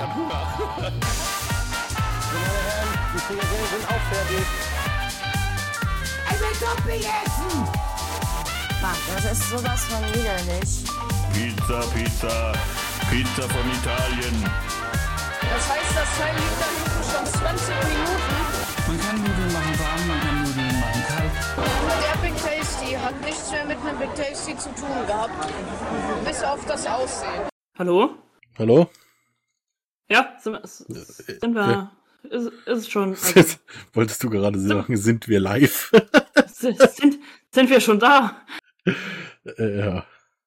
hab Hunger. Meine Herren, die Frikadellen sind auch fertig. Ich will Dumping essen! Mann, das ist sowas von widerlich. Pizza von Italien. Das heißt, das Teil liegt da hinten schon 20 Minuten. Man kann Nudeln machen warm, man kann Nudeln machen kalt. Der Big Tasty hat nichts mehr mit einem Big Tasty zu tun gehabt. Bis auf das Aussehen. Hallo? Hallo? Ja, sind wir. Ist schon. Also, Wolltest du gerade sagen, sind wir live? sind wir schon da? Ja.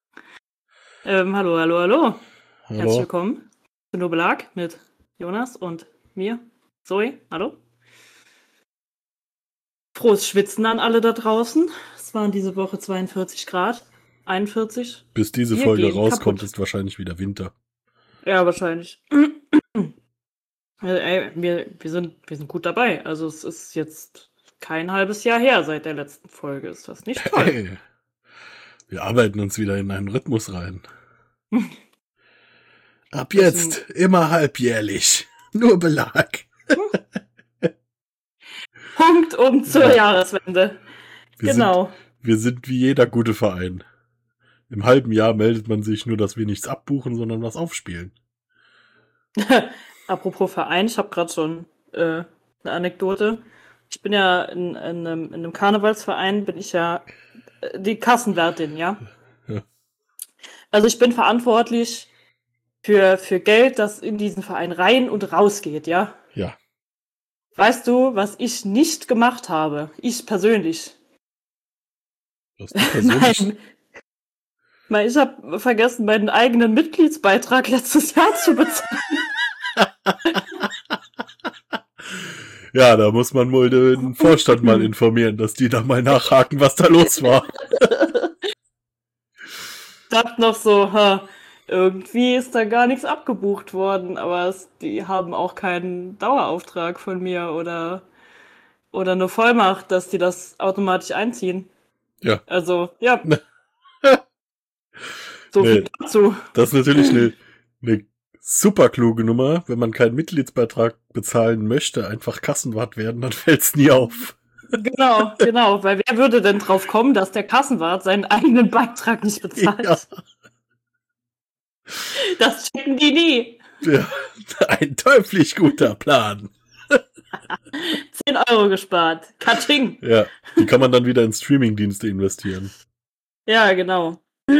Hallo. Herzlich willkommen zu Nobelag mit Jonas und mir, Zoe. Hallo. Frohes Schwitzen an alle da draußen. Es waren diese Woche 42 Grad. 41. Bis diese Folge rauskommt, ist wahrscheinlich wieder Winter. Ja, wahrscheinlich. Ey, wir sind gut dabei. Also es ist jetzt kein halbes Jahr her seit der letzten Folge. Ist das nicht toll? Hey, wir arbeiten uns wieder in einen Rhythmus rein. Ab jetzt immer halbjährlich. Nur Belag. Punkt zur Jahreswende. Genau. Wir sind wie jeder gute Verein. Im halben Jahr meldet man sich nur, dass wir nichts abbuchen, sondern was aufspielen. Apropos Verein, ich habe gerade schon eine Anekdote. Ich bin ja in einem Karnevalsverein, bin ich ja die Kassenwärtin, ja? Ja. Also ich bin verantwortlich für Geld, das in diesen Verein rein und raus geht, ja? Ja. Weißt du, was ich nicht gemacht habe? Ich persönlich. Was du persönlich? Nein, ich habe vergessen, meinen eigenen Mitgliedsbeitrag letztes Jahr zu bezahlen. Ja, da muss man wohl den Vorstand mal informieren, dass die da mal nachhaken, was da los war. Dachte noch so, irgendwie ist da gar nichts abgebucht worden, aber die haben auch keinen Dauerauftrag von mir oder eine Vollmacht, dass die das automatisch einziehen. Ja. Also, ja. So viel dazu. Das ist natürlich eine super kluge Nummer. Wenn man keinen Mitgliedsbeitrag bezahlen möchte, einfach Kassenwart werden, dann fällt's nie auf. Genau. Weil wer würde denn drauf kommen, dass der Kassenwart seinen eigenen Beitrag nicht bezahlt? Ja. Das checken die nie. Ja, ein teuflisch guter Plan. 10 Euro gespart. Katsching. Ja, die kann man dann wieder in Streamingdienste investieren. Ja, genau.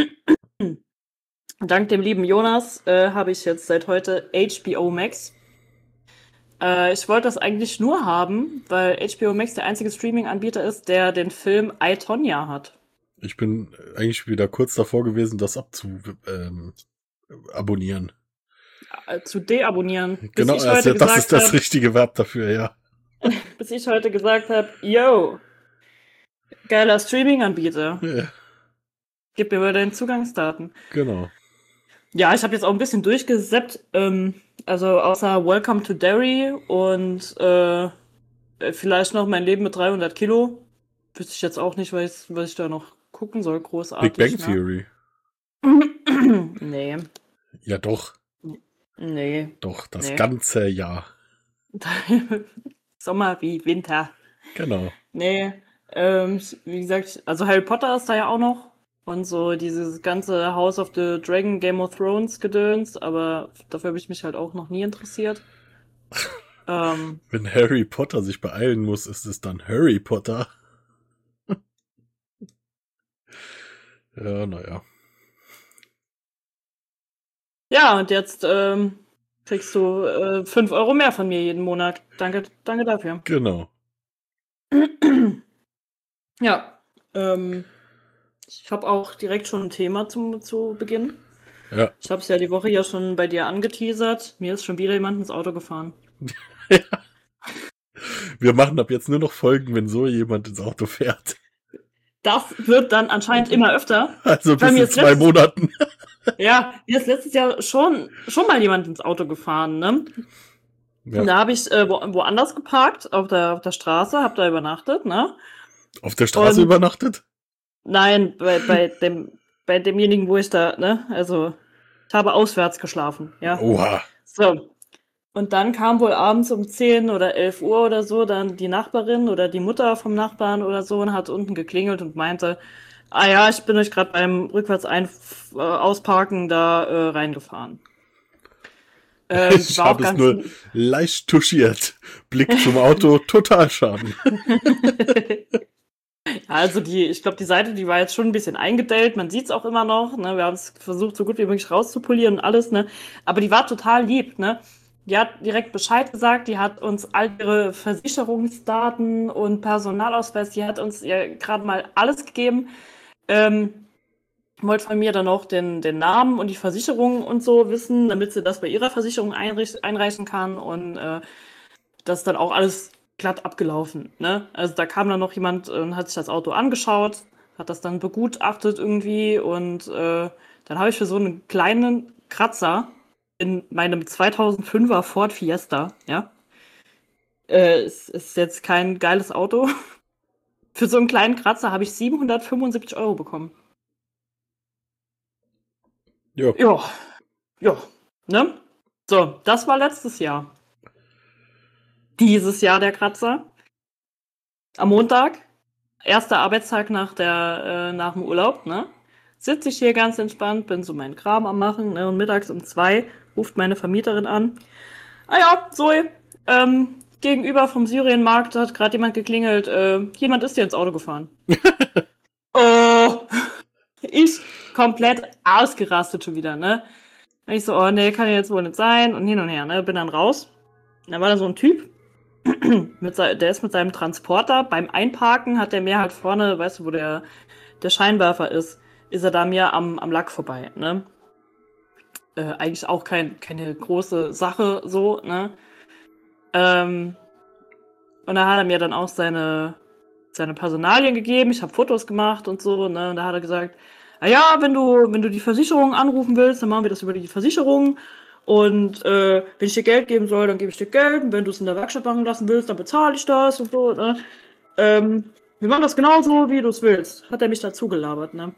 Dank dem lieben Jonas habe ich jetzt seit heute HBO Max. Ich wollte das eigentlich nur haben, weil HBO Max der einzige Streaming-Anbieter ist, der den Film I, Tonya hat. Ich bin eigentlich wieder kurz davor gewesen, das abonnieren. Zu deabonnieren. Genau, also das ist das richtige Verb dafür, ja. Bis ich heute gesagt habe, yo, geiler Streaming-Anbieter. Ja. Gib mir mal deine Zugangsdaten. Genau. Ja, ich habe jetzt auch ein bisschen durchgesappt, also außer Welcome to Derry und vielleicht noch mein Leben mit 300 Kilo. Wüsste ich jetzt auch nicht, was ich da noch gucken soll, großartig. Big Bang Theory. Nee. Ja, doch. Nee. Doch, das ganze Jahr. Sommer wie Winter. Genau. Nee, wie gesagt, also Harry Potter ist da ja auch noch. Und so dieses ganze House of the Dragon, Game of Thrones Gedöns, aber dafür habe ich mich halt auch noch nie interessiert. Wenn Harry Potter sich beeilen muss, ist es dann Harry Potter. Ja, naja. Ja, und jetzt kriegst du 5 Euro mehr von mir jeden Monat. Danke dafür. Genau. Ja, ich habe auch direkt schon ein Thema zu Beginn. Ja. Ich habe es ja die Woche ja schon bei dir angeteasert. Mir ist schon wieder jemand ins Auto gefahren. Ja. Wir machen ab jetzt nur noch Folgen, wenn so jemand ins Auto fährt. Das wird dann anscheinend immer öfter. Also bis in 2 Monaten. Ja, mir ist letztes Jahr schon mal jemand ins Auto gefahren, ne? Ja. Und da habe ich woanders geparkt, auf der Straße, hab da übernachtet, ne? Auf der Straße übernachtet? Nein, bei demjenigen, wo ich da, ne? Also, ich habe auswärts geschlafen, ja. Oha. So. Und dann kam wohl abends um 10 oder 11 Uhr oder so dann die Nachbarin oder die Mutter vom Nachbarn oder so und hat unten geklingelt und meinte, ah ja, ich bin euch gerade beim Ausparken da reingefahren. Ich habe es nur leicht touchiert. Blick zum Auto, Totalschaden. Also ich glaube, die Seite, die war jetzt schon ein bisschen eingedellt. Man sieht's auch immer noch. Ne? Wir haben es versucht, so gut wie möglich rauszupolieren und alles. Ne? Aber die war total lieb. Ne? Die hat direkt Bescheid gesagt. Die hat uns all ihre Versicherungsdaten und Personalausweis, die hat uns ja gerade mal alles gegeben. Wollte von mir dann auch den Namen und die Versicherung und so wissen, damit sie das bei ihrer Versicherung einreichen kann. Und das ist dann auch alles glatt abgelaufen, ne? Also da kam dann noch jemand und hat sich das Auto angeschaut, hat das dann begutachtet irgendwie und dann habe ich für so einen kleinen Kratzer in meinem 2005er Ford Fiesta, ja, ist jetzt kein geiles Auto, für so einen kleinen Kratzer habe ich 775 € bekommen. Ja. Ja, ne? So, das war letztes Jahr. Dieses Jahr der Kratzer. Am Montag, erster Arbeitstag nach dem Urlaub, ne? Sitze ich hier ganz entspannt, bin so meinen Kram am machen, ne? Und mittags um 2 ruft meine Vermieterin an. Ah ja, Zoe, gegenüber vom Syrienmarkt hat gerade jemand geklingelt. Jemand ist dir ins Auto gefahren. Oh, ich komplett ausgerastet schon wieder, ne? Und ich so, oh nee, kann ja jetzt wohl nicht sein und hin und her, ne? Bin dann raus. Und dann war da so ein Typ, der ist mit seinem Transporter, beim Einparken hat der mir halt vorne, weißt du, wo der Scheinwerfer ist er da mir am Lack vorbei, ne? Eigentlich auch keine große Sache, so, ne? Und da hat er mir dann auch seine Personalien gegeben, ich habe Fotos gemacht und so, ne? Und da hat er gesagt, ah ja, wenn du die Versicherung anrufen willst, dann machen wir das über die Versicherung. Und wenn ich dir Geld geben soll, dann gebe ich dir Geld. Und wenn du es in der Werkstatt machen lassen willst, dann bezahle ich das und so. Ne? Wir machen das genauso, wie du es willst. Hat er mich dazu gelabert, ne?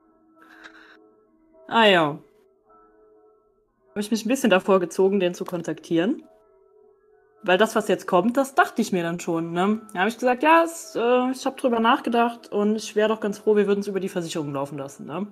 Ah ja. Habe ich mich ein bisschen davor gezogen, den zu kontaktieren. Weil das, was jetzt kommt, das dachte ich mir dann schon, ne? Da habe ich gesagt, ja, ich habe drüber nachgedacht und ich wäre doch ganz froh, wir würden es über die Versicherung laufen lassen, ne?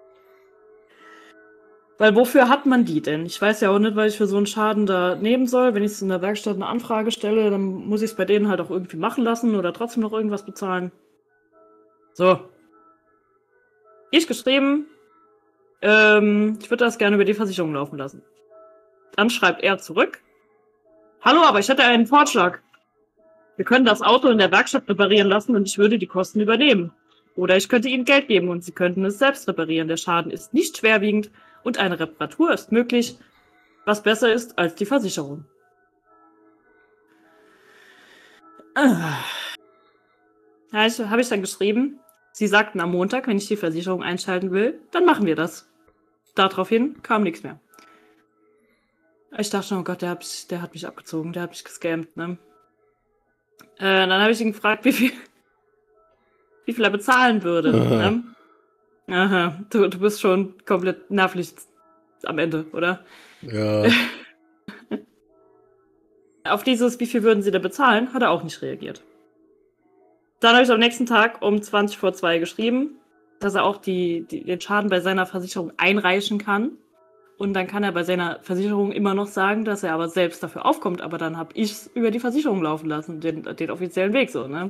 Weil wofür hat man die denn? Ich weiß ja auch nicht, was ich für so einen Schaden da nehmen soll. Wenn ich in der Werkstatt eine Anfrage stelle, dann muss ich es bei denen halt auch irgendwie machen lassen oder trotzdem noch irgendwas bezahlen. So. Ich geschrieben, ich würde das gerne über die Versicherung laufen lassen. Dann schreibt er zurück, hallo, aber ich hätte einen Vorschlag. Wir können das Auto in der Werkstatt reparieren lassen und ich würde die Kosten übernehmen. Oder ich könnte Ihnen Geld geben und Sie könnten es selbst reparieren. Der Schaden ist nicht schwerwiegend und eine Reparatur ist möglich, was besser ist als die Versicherung. Habe ich dann geschrieben, Sie sagten am Montag, wenn ich die Versicherung einschalten will, dann machen wir das. Daraufhin kam nichts mehr. Ich dachte schon, oh Gott, der hat mich abgezogen, der hat mich gescammt, ne? Dann habe ich ihn gefragt, wie viel er bezahlen würde. Ne? Aha, du bist schon komplett nervlich am Ende, oder? Ja. Auf dieses, wie viel würden sie da bezahlen, hat er auch nicht reagiert. Dann habe ich am nächsten Tag um 20 vor 2 geschrieben, dass er auch den Schaden bei seiner Versicherung einreichen kann. Und dann kann er bei seiner Versicherung immer noch sagen, dass er aber selbst dafür aufkommt. Aber dann habe ich es über die Versicherung laufen lassen, den offiziellen Weg so, ne?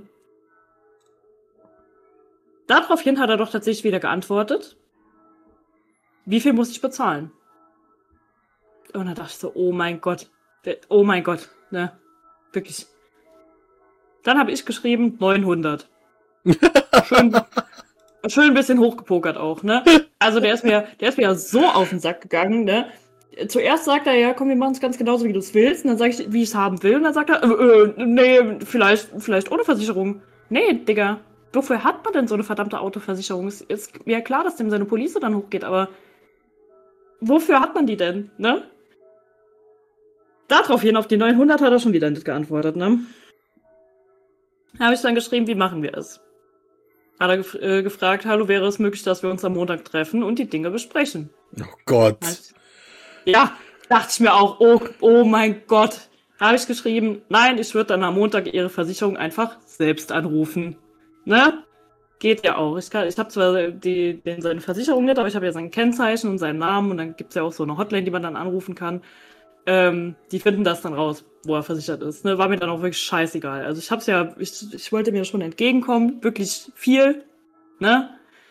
Daraufhin hat er doch tatsächlich wieder geantwortet. Wie viel muss ich bezahlen? Und dann dachte ich so, oh mein Gott, ne? Wirklich. Dann habe ich geschrieben, 900. Schön ein bisschen hochgepokert auch, ne? Also der ist mir ja so auf den Sack gegangen, ne? Zuerst sagt er, ja, komm, wir machen es ganz genauso, wie du es willst. Und dann sage ich, wie ich es haben will. Und dann sagt er, nee, vielleicht ohne Versicherung. Nee, Digga. Wofür hat man denn so eine verdammte Autoversicherung? Ist mir klar, dass dem seine Police dann hochgeht, aber wofür hat man die denn, ne? Daraufhin, auf die 900 hat er schon wieder nicht geantwortet, ne? Da habe ich dann geschrieben, wie machen wir es? Hat er gefragt, hallo, wäre es möglich, dass wir uns am Montag treffen und die Dinge besprechen? Oh Gott. Ja, Dachte ich mir auch, oh mein Gott. Da habe ich geschrieben, nein, ich würde dann am Montag Ihre Versicherung einfach selbst anrufen. Ne? Geht ja auch. Ich habe zwar seine Versicherung nicht, aber ich habe ja sein Kennzeichen und seinen Namen und dann gibt's ja auch so eine Hotline, die man dann anrufen kann. Die finden das dann raus, wo er versichert ist. Ne? War mir dann auch wirklich scheißegal. Also ich wollte mir schon entgegenkommen, wirklich viel. Ne?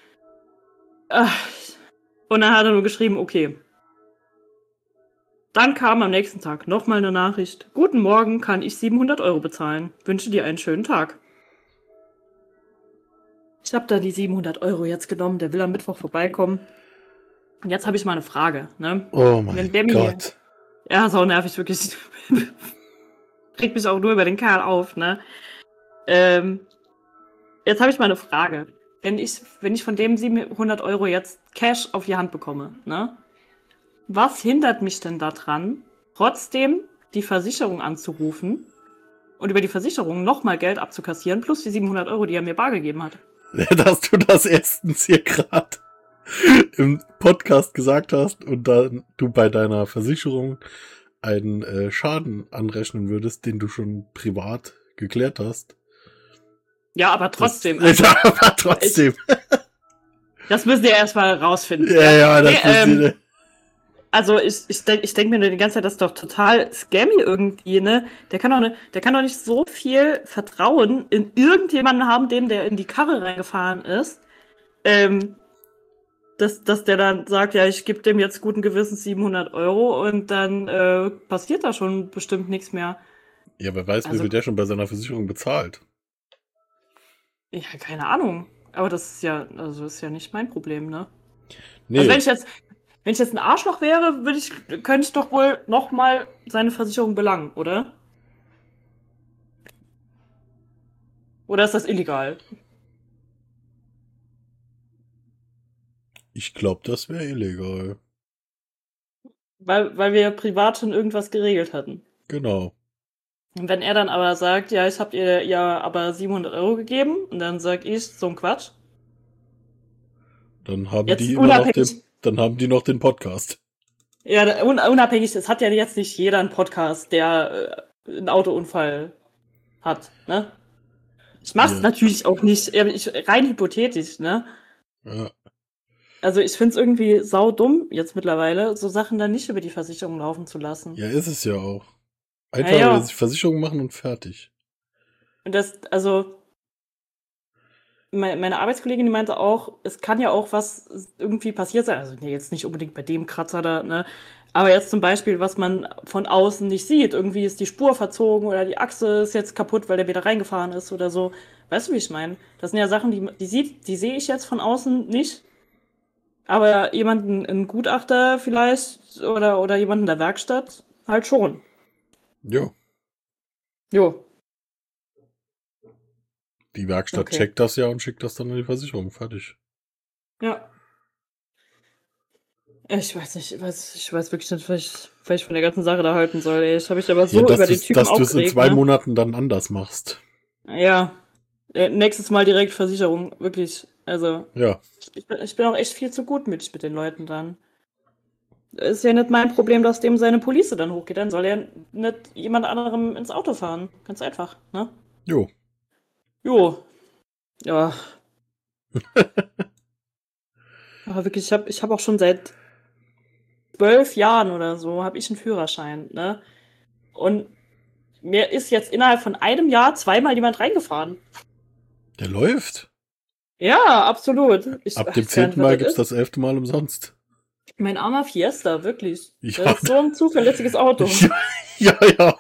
Und dann hat er nur geschrieben, okay. Dann kam am nächsten Tag nochmal eine Nachricht. Guten Morgen, kann ich 700 € bezahlen. Wünsche dir einen schönen Tag. Ich habe da die 700 € jetzt genommen. Der will am Mittwoch vorbeikommen. Und jetzt habe ich mal eine Frage. Ne? Oh mein Gott. Ja, ist auch nervig, wirklich. Regt mich auch nur über den Kerl auf, ne? Jetzt habe ich mal eine Frage. Wenn ich von dem 700 € jetzt Cash auf die Hand bekomme, ne? Was hindert mich denn daran, trotzdem die Versicherung anzurufen und über die Versicherung nochmal Geld abzukassieren, plus die 700 €, die er mir bar gegeben hat? Dass du das erstens hier gerade im Podcast gesagt hast und dann du bei deiner Versicherung einen Schaden anrechnen würdest, den du schon privat geklärt hast. Ja, aber trotzdem. Aber trotzdem. Das müssen wir erstmal rausfinden. Ja, das müssen wir. Also ich denk mir die ganze Zeit, das ist doch total scammy irgendwie, ne? Der kann doch nicht so viel Vertrauen in irgendjemanden haben, der in die Karre reingefahren ist, dass der dann sagt, ja, ich gebe dem jetzt guten Gewissens 700 € und dann passiert da schon bestimmt nichts mehr. Ja, wer weiß, wie viel der schon bei seiner Versicherung bezahlt. Ja, keine Ahnung. Aber das ist ja nicht mein Problem, ne? Nee. Also wenn ich jetzt ein Arschloch wäre, könnte ich doch wohl nochmal seine Versicherung belangen, oder? Oder ist das illegal? Ich glaube, das wäre illegal. Weil wir ja privat schon irgendwas geregelt hatten. Genau. Und wenn er dann aber sagt, ja, ich habe ihr ja aber 700 € gegeben, und dann sag ich, so ein Quatsch. Dann haben Jetzt die noch den Podcast. Ja, unabhängig, es hat ja jetzt nicht jeder einen Podcast, der einen Autounfall hat, ne? Ich mach's natürlich auch nicht, rein hypothetisch, ne? Ja. Also ich find's irgendwie saudumm jetzt mittlerweile, so Sachen dann nicht über die Versicherung laufen zu lassen. Ja, ist es ja auch. Einfach Versicherung machen und fertig. Und meine Arbeitskollegin, die meinte auch, es kann ja auch was irgendwie passiert sein. Also nee, jetzt nicht unbedingt bei dem Kratzer da, ne? Aber jetzt zum Beispiel, was man von außen nicht sieht. Irgendwie ist die Spur verzogen oder die Achse ist jetzt kaputt, weil der wieder reingefahren ist oder so. Weißt du, wie ich meine? Das sind ja Sachen, die sehe ich jetzt von außen nicht. Aber ein Gutachter vielleicht oder jemand in der Werkstatt halt schon. Jo. Die Werkstatt checkt das ja und schickt das dann an die Versicherung. Fertig. Ja. Ich weiß nicht, ich weiß wirklich nicht, was ich von der ganzen Sache da halten soll. Ich habe mich aber so über den Typen aufgeregt. Dass du es in 2 Monaten dann anders machst. Ja. Nächstes Mal direkt Versicherung, wirklich. Also. Ja. Ich bin auch echt viel zu gutmütig mit den Leuten dann. Ist ja nicht mein Problem, dass dem seine Police dann hochgeht. Dann soll er nicht jemand anderem ins Auto fahren. Ganz einfach, ne? Jo. Ja. Aber wirklich, ich hab auch schon seit 12 Jahren oder so, habe ich einen Führerschein, ne? Und mir ist jetzt innerhalb von einem Jahr 2-mal jemand reingefahren. Der läuft? Ja, absolut. Ab dem 10. Mal gibt's das 11. Mal umsonst. Mein armer Fiesta, wirklich. Ja. Das ist so ein zuverlässiges Auto. Ja.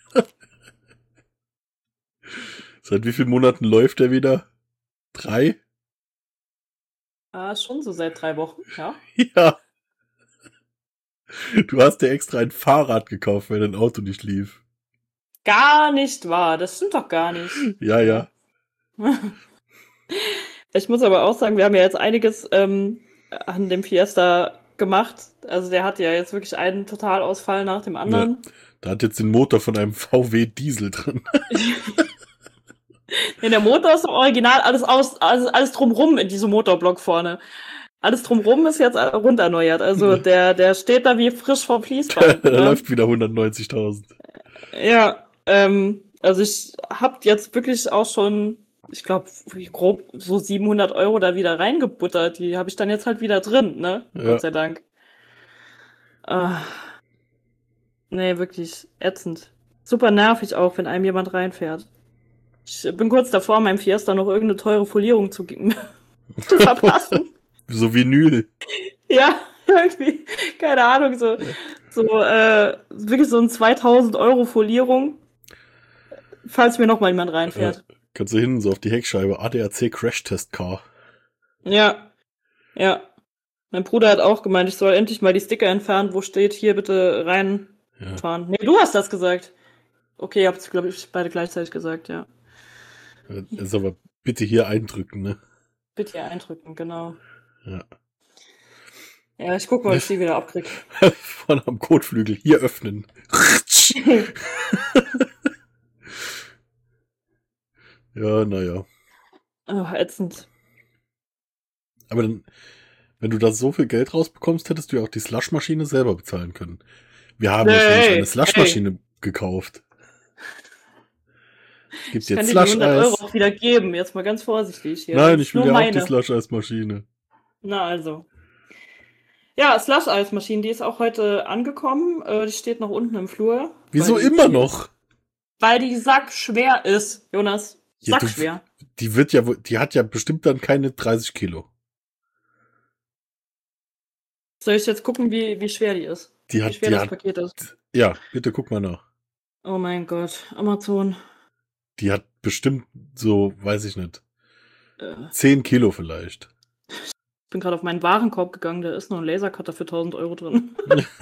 Seit wie vielen Monaten läuft der wieder? 3? Schon so seit 3 Wochen, ja. Ja. Du hast dir extra ein Fahrrad gekauft, wenn dein Auto nicht lief. Gar nicht wahr, das stimmt doch gar nicht. Ja. Ich muss aber auch sagen, wir haben ja jetzt einiges an dem Fiesta gemacht. Also der hat ja jetzt wirklich einen Totalausfall nach dem anderen. Ja, da hat jetzt den Motor von einem VW Diesel drin. Ja, der Motor ist im Original alles drumrum in diesem Motorblock vorne. Alles drumrum ist jetzt runderneuert. Also der steht da wie frisch vom Fließband. Da läuft wieder 190.000. Ja, also ich hab jetzt wirklich auch schon, ich glaube, grob so 700 € da wieder reingebuttert. Die habe ich dann jetzt halt wieder drin, ne? Ja. Gott sei Dank. Nee, wirklich ätzend. Super nervig auch, wenn einem jemand reinfährt. Ich bin kurz davor, meinem Fiesta noch irgendeine teure Folierung zu verpassen. So Vinyl. Ja, irgendwie, keine Ahnung, so wirklich so ein 2.000 € Folierung, falls mir noch mal jemand reinfährt. Kannst du hinten so auf die Heckscheibe, ADAC Crash Test Car. Ja. Mein Bruder hat auch gemeint, ich soll endlich mal die Sticker entfernen, wo steht, hier bitte reinfahren. Ja. Nee, du hast das gesagt. Okay, ihr habt es, glaube ich, beide gleichzeitig gesagt, ja. Das ist aber bitte hier eindrücken, ne? Bitte hier eindrücken, genau. Ja. Ja, ich guck mal, ob ich die wieder abkrieg. Vorne am Kotflügel, hier öffnen. Ja, naja. Oh, ätzend. Aber dann, wenn du da so viel Geld rausbekommst, hättest du ja auch die Slushmaschine selber bezahlen können. Wir haben ja schon eine Slushmaschine gekauft. Es gibt jetzt Slush-Eis. Ich kann dir die 100 € auch wieder geben, jetzt mal ganz vorsichtig hier. Nein, ich will ja auch die Slush-Eis-Maschine. Na also. Ja, Slush-Eis-Maschine, die ist auch heute angekommen. Die steht noch unten im Flur. Wieso immer noch? Weil die sackschwer ist, Jonas. Sackschwer. Die hat ja bestimmt dann keine 30 Kilo. Soll ich jetzt gucken, wie schwer die ist? Wie schwer das Paket ist? Ja, bitte guck mal nach. Oh mein Gott, Amazon. Die hat bestimmt so, weiß ich nicht, 10 Kilo vielleicht. Ich bin gerade auf meinen Warenkorb gegangen, da ist noch ein Lasercutter für 1.000 € drin.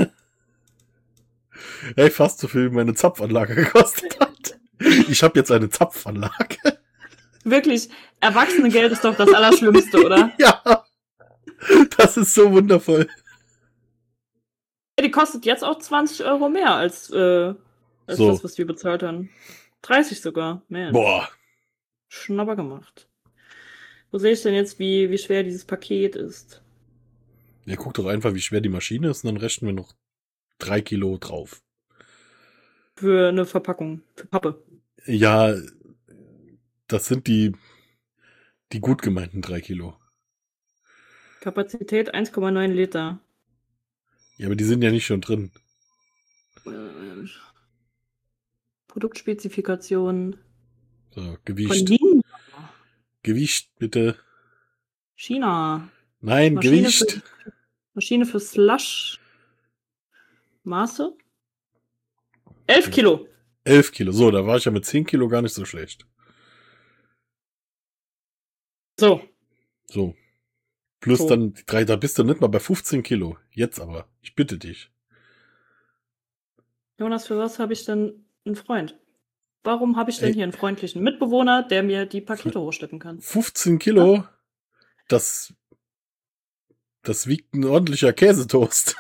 Hey, fast so viel wie meine Zapfanlage gekostet hat. Ich habe jetzt eine Zapfanlage. Wirklich, Erwachsenengeld ist doch das Allerschlimmste, oder? Ja, das ist so wundervoll. Ja, die kostet jetzt auch 20 € mehr als so. das, was wir bezahlt haben. 30 sogar. Man. Boah. Schnapper gemacht. Wo sehe ich denn jetzt, wie schwer dieses Paket ist? Ja, guck doch einfach, wie schwer die Maschine ist, und dann rechnen wir noch 3 Kilo drauf. Für eine Verpackung, für Pappe. Ja, das sind die gut gemeinten 3 Kilo. Kapazität 1,9 Liter. Ja, aber die sind ja nicht schon drin. Produktspezifikation. So, Gewicht. Von China. Gewicht, bitte. China. Nein, Gewicht. Maschine für Slush. Maße? 11 Kilo. 11 Kilo. So, da war ich ja mit 10 Kilo gar nicht so schlecht. So. Plus so. Dann die 3, da bist du nicht mal bei 15 Kilo. Jetzt aber. Ich bitte dich. Jonas, für was habe ich denn einen Freund? Warum habe ich denn hier einen freundlichen Mitbewohner, der mir die Pakete hochschleppen kann? 15 Kilo? Ja. Das wiegt ein ordentlicher Käsetoast.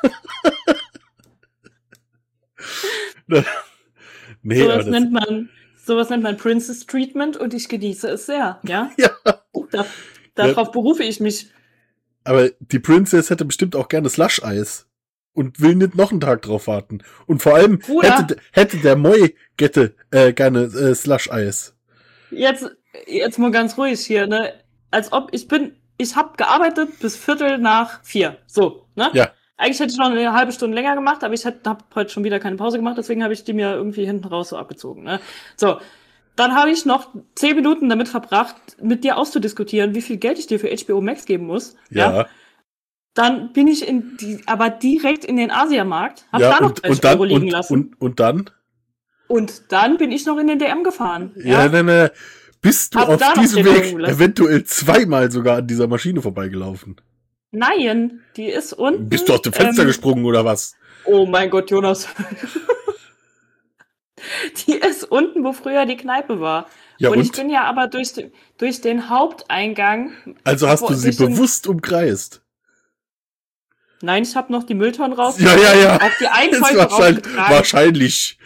Nee, sowas nennt man Princess Treatment und ich genieße es sehr, ja? Ja. Darauf berufe ich mich. Aber die Princess hätte bestimmt auch gerne Slush-Eis und will nicht noch einen Tag drauf warten. Und vor allem hätte der Moi gerne Slush-Eis. Jetzt mal ganz ruhig hier, ne? Als ob ich habe gearbeitet bis 3:45. So, ne? Ja. Eigentlich hätte ich noch eine halbe Stunde länger gemacht, aber ich habe heute schon wieder keine Pause gemacht, deswegen habe ich die mir irgendwie hinten raus so abgezogen, ne? So. Dann habe ich noch 10 Minuten damit verbracht, mit dir auszudiskutieren, wie viel Geld ich dir für HBO Max geben muss. Ja. Dann bin ich aber direkt in den Asiamarkt, hab da noch 30 € liegen lassen. Und dann? Und dann bin ich noch in den DM gefahren. Ja, nein. Bist du auf diesem Weg eventuell 2-mal sogar an dieser Maschine vorbeigelaufen? Nein, die ist unten. Bist du aus dem Fenster gesprungen oder was? Oh mein Gott, Jonas. Die ist unten, wo früher die Kneipe war. Ja, und ich bin ja aber durch den Haupteingang. Also hast du sie bewusst umkreist? Nein, ich habe noch die Mülltonnen raus. Ja. Auf die Einkäufe rausgetragen. Wahrscheinlich.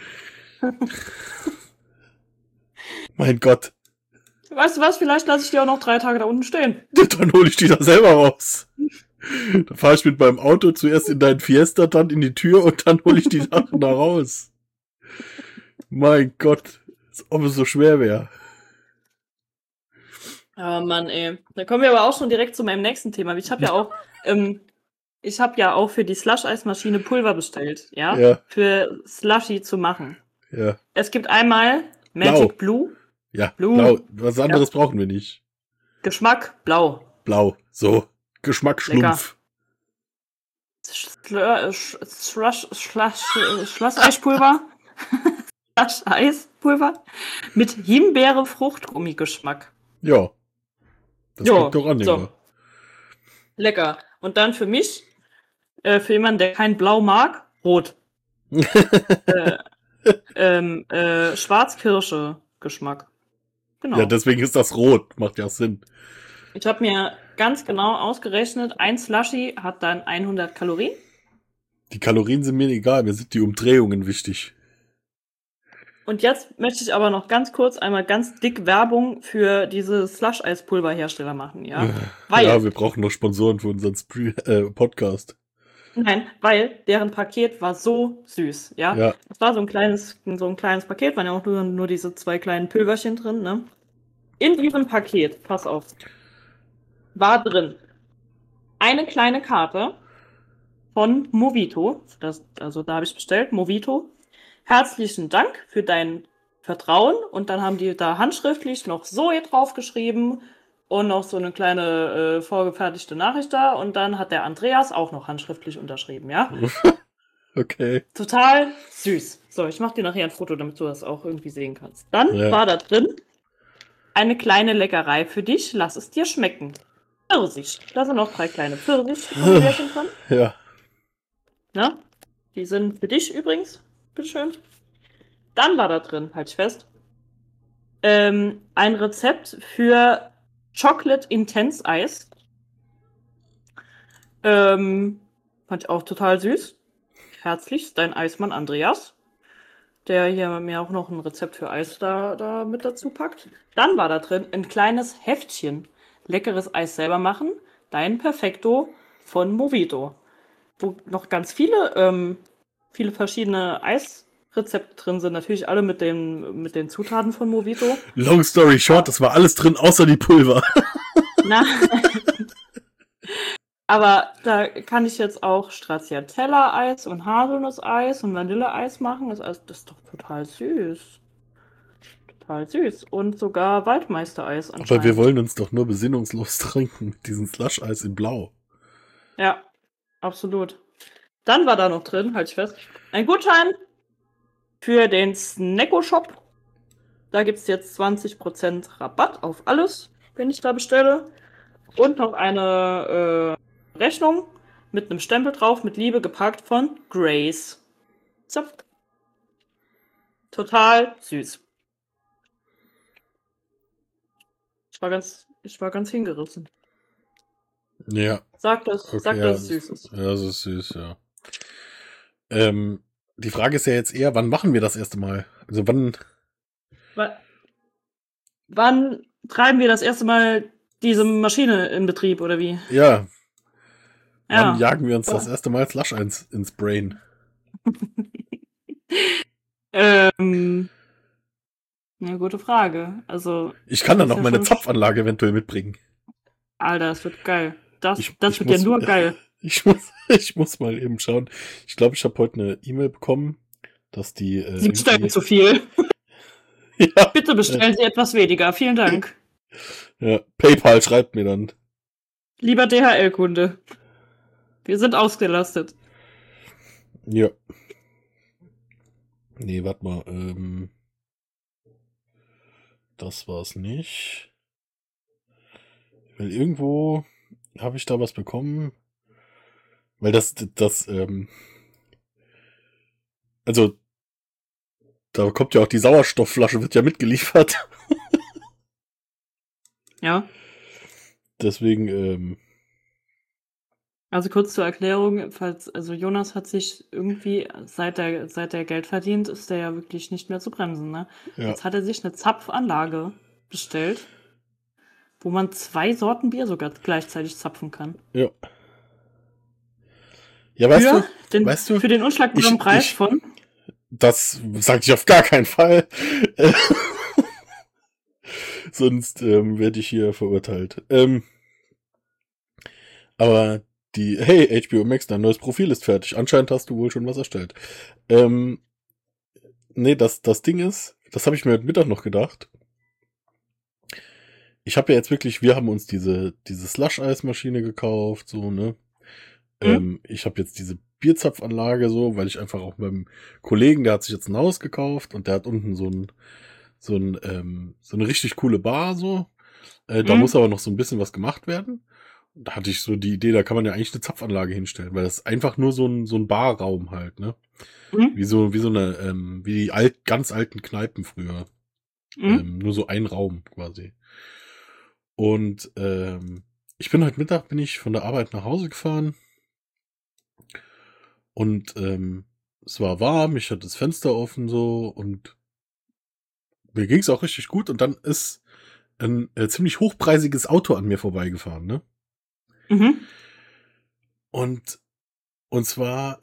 Mein Gott. Weißt du was? Vielleicht lasse ich die auch noch 3 Tage da unten stehen. Dann hole ich die da selber raus. Da fahre ich mit meinem Auto zuerst in deinen Fiesta, dann in die Tür und dann hole ich die Sachen da raus. Mein Gott, als ob es so schwer wäre. Oh Mann, ey. Da kommen wir aber auch schon direkt zu meinem nächsten Thema. Ich habe ja auch für die Slush-Eismaschine Pulver bestellt, ja? Ja. Für Slushy zu machen. Ja. Es gibt einmal Magic Blue, Ja, Blue. blau. Was anderes brauchen wir nicht. Geschmack blau. Blau. So. Geschmack Schlumpf. Schloss-Eispulver. Slush-Eispulver mit Himbeere-Fruchtgummi-Geschmack. Ja. Das Jo, klingt doch annehmbar. so. Lecker. Und dann für mich, für jemanden, der kein Blau mag, rot. Schwarzkirsche-Geschmack. Genau. Ja, deswegen ist das rot. Macht ja Sinn. Ich habe mir ganz genau ausgerechnet, ein Slushy hat dann 100 Kalorien. Die Kalorien sind mir egal. Mir sind die Umdrehungen wichtig. Und jetzt möchte ich aber noch ganz kurz einmal ganz dick Werbung für diese Slush-Eispulverhersteller machen, ja? Weil, Ja, wir brauchen noch Sponsoren für unseren Podcast. nein, weil deren Paket war so süß, ja? Ja. Das war so ein kleines Paket, waren ja auch nur diese 2 kleinen Pülverchen drin, ne? In diesem Paket, pass auf, war drin eine kleine Karte von Movito, also da habe ich bestellt, Movito. Herzlichen Dank für dein Vertrauen. Und dann haben die da handschriftlich noch Zoe draufgeschrieben und noch so eine kleine vorgefertigte Nachricht da. Und dann hat der Andreas auch noch handschriftlich unterschrieben, ja? Okay. Total süß. So, ich mache dir nachher ein Foto, damit du das auch irgendwie sehen kannst. Dann Ja. war da drin eine kleine Leckerei für dich. Lass es dir schmecken. Pfirsich. Da sind noch 3 kleine Pfirsich-Gummibärchen drin. Ja. Ne? Die sind für dich übrigens. Bitteschön. Dann war da drin, halt ich fest, ein Rezept für Chocolate Intense Eis. Fand ich auch total süß. Herzlichst, dein Eismann Andreas, der hier mir auch noch ein Rezept für Eis da mit dazu packt. Dann war da drin ein kleines Heftchen. Leckeres Eis selber machen. Dein Perfecto von Movito. Wo noch ganz viele verschiedene Eisrezepte drin sind. Natürlich alle mit den Zutaten von Movito. Long story short, das war alles drin, außer die Pulver. Na, aber da kann ich jetzt auch Stracciatella-Eis und Haselnuss-Eis und Vanilleeis machen. Das ist doch total süß. Total süß. Und sogar Waldmeister-Eis anscheinend. Aber wir wollen uns doch nur besinnungslos trinken mit diesem Slush-Eis in Blau. Ja, absolut. Dann war da noch drin, halt ich fest, ein Gutschein für den Snacko-Shop. Da gibt es jetzt 20% Rabatt auf alles, wenn ich da bestelle. Und noch eine Rechnung mit einem Stempel drauf, mit Liebe gepackt von Grace. So. Total süß. Ich war ganz hingerissen. Ja. Sag, dass Okay, es süß ist. Ja, das ist süß, ja. Die Frage ist ja jetzt eher, wann machen wir das erste Mal? Also wann... Wann treiben wir das erste Mal diese Maschine in Betrieb, oder wie? Ja. Ja. Wann jagen wir uns das erste Mal Slush ins Brain? Ja, gute Frage. Also, Ich kann dann ist noch ja meine schon- Zapfanlage eventuell mitbringen. Alter, das wird geil. Das Ich wird muss- ja nur geil. Ich muss mal eben schauen. Ich glaube, ich habe heute eine E-Mail bekommen, dass die... Sie bestellen zu viel. Ja, Bitte bestellen Sie etwas weniger. Vielen Dank. ja, PayPal schreibt mir dann. Lieber DHL-Kunde. Wir sind ausgelastet. Ja. Nee, warte mal. Das war's nicht. Weil irgendwo habe ich da was bekommen. Weil also, da kommt ja auch die Sauerstoffflasche, wird ja mitgeliefert. Ja. Deswegen, Also kurz zur Erklärung, also Jonas hat sich irgendwie, seit er Geld verdient, ist der ja wirklich nicht mehr zu bremsen, ne? ja. Jetzt hat er sich eine Zapfanlage bestellt, wo man 2 Sorten Bier sogar gleichzeitig zapfen kann. Ja. Ja, weißt du, für den unschlagbaren Preis von? Das sage ich auf gar keinen Fall. Sonst werde ich hier verurteilt. Aber hey, HBO Max, dein neues Profil ist fertig. Anscheinend hast du wohl schon was erstellt. Nee, das Ding ist, das habe ich mir heute Mittag noch gedacht. Ich habe ja jetzt wirklich, wir haben uns diese Slush-Eismaschine gekauft, so, ne? Ich habe jetzt diese Bierzapfanlage so, weil ich einfach auch beim Kollegen, der hat sich jetzt ein Haus gekauft und der hat unten so eine richtig coole Bar, so. Da muss aber noch so ein bisschen was gemacht werden. Da hatte ich so die Idee, da kann man ja eigentlich eine Zapfanlage hinstellen, weil das ist einfach nur so ein Barraum halt, ne? Wie die ganz alten Kneipen früher. Nur so ein Raum quasi. Und ich bin heute Mittag von der Arbeit nach Hause gefahren und es war warm, ich hatte das Fenster offen so und mir ging es auch richtig gut und dann ist ein ziemlich hochpreisiges Auto an mir vorbeigefahren, ne? Und zwar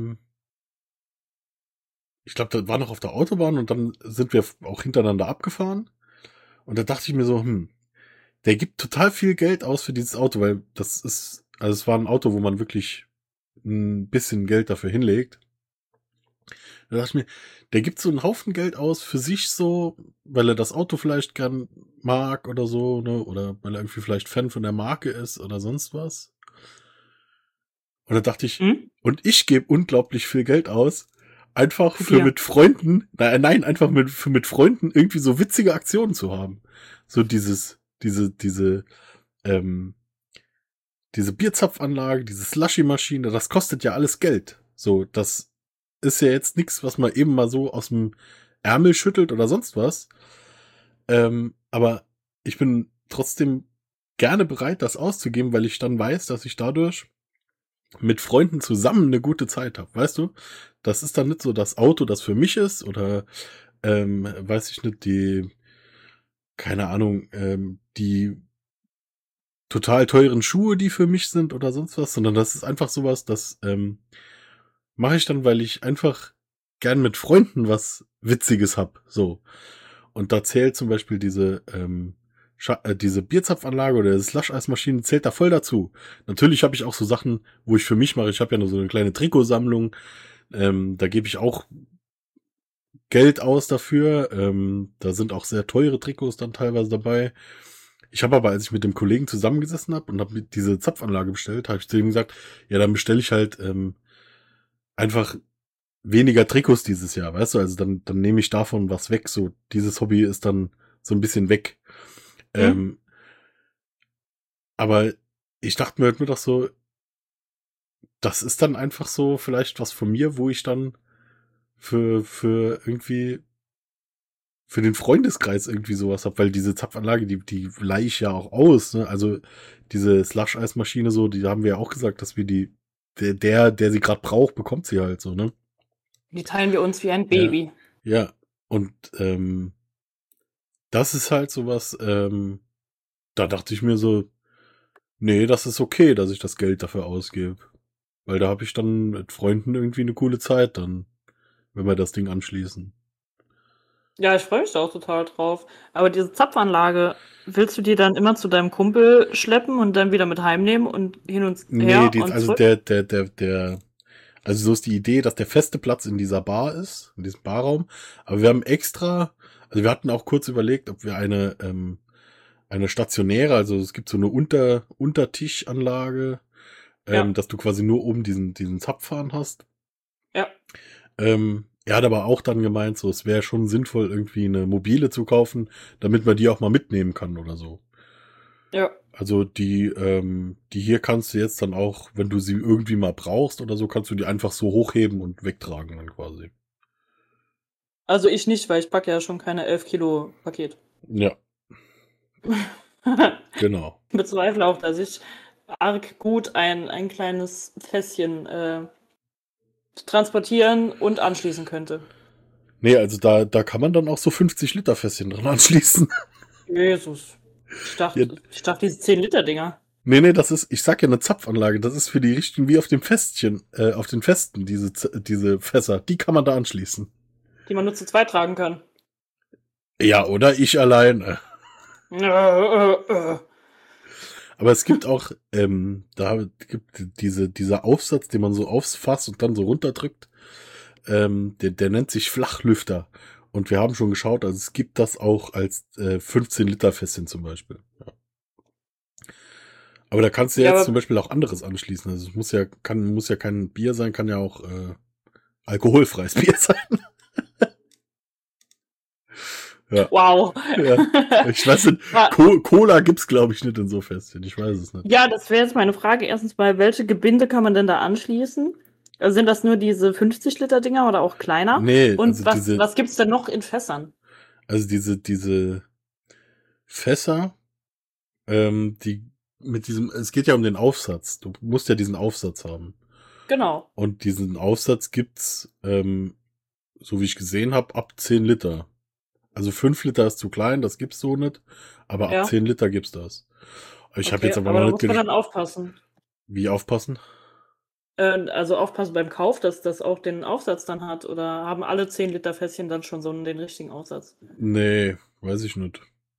ich glaube, das war noch auf der Autobahn und dann sind wir auch hintereinander abgefahren und da dachte ich mir so, der gibt total viel Geld aus für dieses Auto, weil es war ein Auto, wo man wirklich ein bisschen Geld dafür hinlegt. Da dachte ich mir, der gibt so einen Haufen Geld aus für sich so, weil er das Auto vielleicht gern mag oder so, ne, oder weil er irgendwie vielleicht Fan von der Marke ist oder sonst was. Und da dachte ich, und ich gebe unglaublich viel Geld aus, einfach für mit Freunden, einfach für mit Freunden irgendwie so witzige Aktionen zu haben. So diese Bierzapfanlage, diese Slushy-Maschine, das kostet ja alles Geld. So, das ist ja jetzt nichts, was man eben mal so aus dem Ärmel schüttelt oder sonst was. Aber ich bin trotzdem gerne bereit, das auszugeben, weil ich dann weiß, dass ich dadurch mit Freunden zusammen eine gute Zeit habe. Weißt du? Das ist dann nicht so das Auto, das für mich ist oder weiß ich nicht, keine Ahnung, die total teuren Schuhe, die für mich sind oder sonst was, sondern das ist einfach sowas, das mache ich dann, weil ich einfach gern mit Freunden was Witziges hab, so. Und da zählt zum Beispiel diese Bierzapfanlage oder diese Slush-Eismaschine zählt da voll dazu. Natürlich habe ich auch so Sachen, wo ich für mich mache. Ich habe ja nur so eine kleine Trikotsammlung. Da gebe ich auch Geld aus dafür. Da sind auch sehr teure Trikots dann teilweise dabei. Ich habe aber, als ich mit dem Kollegen zusammengesessen habe und habe diese Zapfanlage bestellt, habe ich zu ihm gesagt, ja, dann bestelle ich halt einfach weniger Trikots dieses Jahr, weißt du? Also dann nehme ich davon was weg. So, dieses Hobby ist dann so ein bisschen weg. Aber ich dachte mir halt mir doch so, das ist dann einfach so vielleicht was von mir, wo ich dann für irgendwie für den Freundeskreis irgendwie sowas hab, weil diese Zapfanlage, die leihe ich ja auch aus, ne? Also diese Slush-Eismaschine so, die haben wir ja auch gesagt, dass wir der sie gerade braucht, bekommt sie halt so, ne? Die teilen wir uns wie ein Baby. Ja. Und das ist halt sowas, da dachte ich mir so, nee, das ist okay, dass ich das Geld dafür ausgebe. Weil da habe ich dann mit Freunden irgendwie eine coole Zeit dann, wenn wir das Ding anschließen. Ja, ich freue mich da auch total drauf. Aber diese Zapfanlage, willst du die dann immer zu deinem Kumpel schleppen und dann wieder mit heimnehmen und hin und her? Nee, also so ist die Idee, dass der feste Platz in dieser Bar ist, in diesem Barraum. Aber wir haben extra, also wir hatten auch kurz überlegt, ob wir eine stationäre, also es gibt so eine Untertischanlage, dass du quasi nur oben diesen Zapfhahn hast. Ja. Er hat aber auch dann gemeint, so es wäre schon sinnvoll, irgendwie eine mobile zu kaufen, damit man die auch mal mitnehmen kann oder so. Ja. Also die hier kannst du jetzt dann auch, wenn du sie irgendwie mal brauchst oder so, kannst du die einfach so hochheben und wegtragen dann quasi. Also ich nicht, weil ich packe ja schon keine 11 Kilo Paket. Ja. Genau. Ich bezweifle auch, dass ich arg gut ein kleines Fässchen transportieren und anschließen könnte. Nee, also da kann man dann auch so 50 Liter Fässchen dran anschließen. Jesus. Ich dachte diese 10 Liter Dinger. Nee, das ist, ich sag ja eine Zapfanlage, das ist für die richtigen, wie auf dem Festchen, auf den Festen, diese Fässer, die kann man da anschließen. Die man nur zu zweit tragen kann. Ja, oder ich alleine. Aber es gibt auch, da gibt dieser Aufsatz, den man so aufs Fass und dann so runterdrückt, der nennt sich Flachlüfter. Und wir haben schon geschaut, also es gibt das auch als 15 Liter Fässchen zum Beispiel. Ja. Aber da kannst du ja jetzt zum Beispiel auch anderes anschließen. Also es muss ja kein Bier sein, kann ja auch alkoholfreies Bier sein. Ja. Wow. Ja. Ich weiß nicht, Cola gibt's glaube ich nicht in so Fässchen. Ich weiß es nicht. Ja, das wäre jetzt meine Frage. Erstens mal, welche Gebinde kann man denn da anschließen? Also sind das nur diese 50-Liter-Dinger oder auch kleiner? Nee. Und also was gibt's denn noch in Fässern? Also diese Fässer, die mit diesem, es geht ja um den Aufsatz. Du musst ja diesen Aufsatz haben. Genau. Und diesen Aufsatz gibt's, so wie ich gesehen habe, ab 10 Liter. Also 5 Liter ist zu klein, das gibt's so nicht. Aber ab 10 Liter gibt's das. Ich habe jetzt aber noch da nicht muss man dann aufpassen. Wie aufpassen? Also aufpassen beim Kauf, dass das auch den Aufsatz dann hat. Oder haben alle 10 Liter Fässchen dann schon so den richtigen Aufsatz? Nee, weiß ich nicht.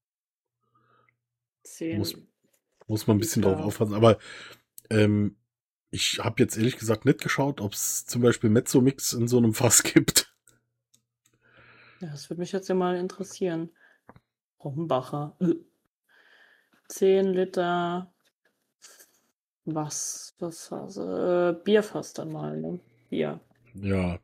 10 Muss man ein bisschen drauf aufpassen. Aber ich habe jetzt ehrlich gesagt nicht geschaut, ob es zum Beispiel Mezzomix in so einem Fass gibt. Ja, das würde mich jetzt ja mal interessieren. Rombacher. 10 Liter. Was Bierfass dann mal, ne? Bier. Ja.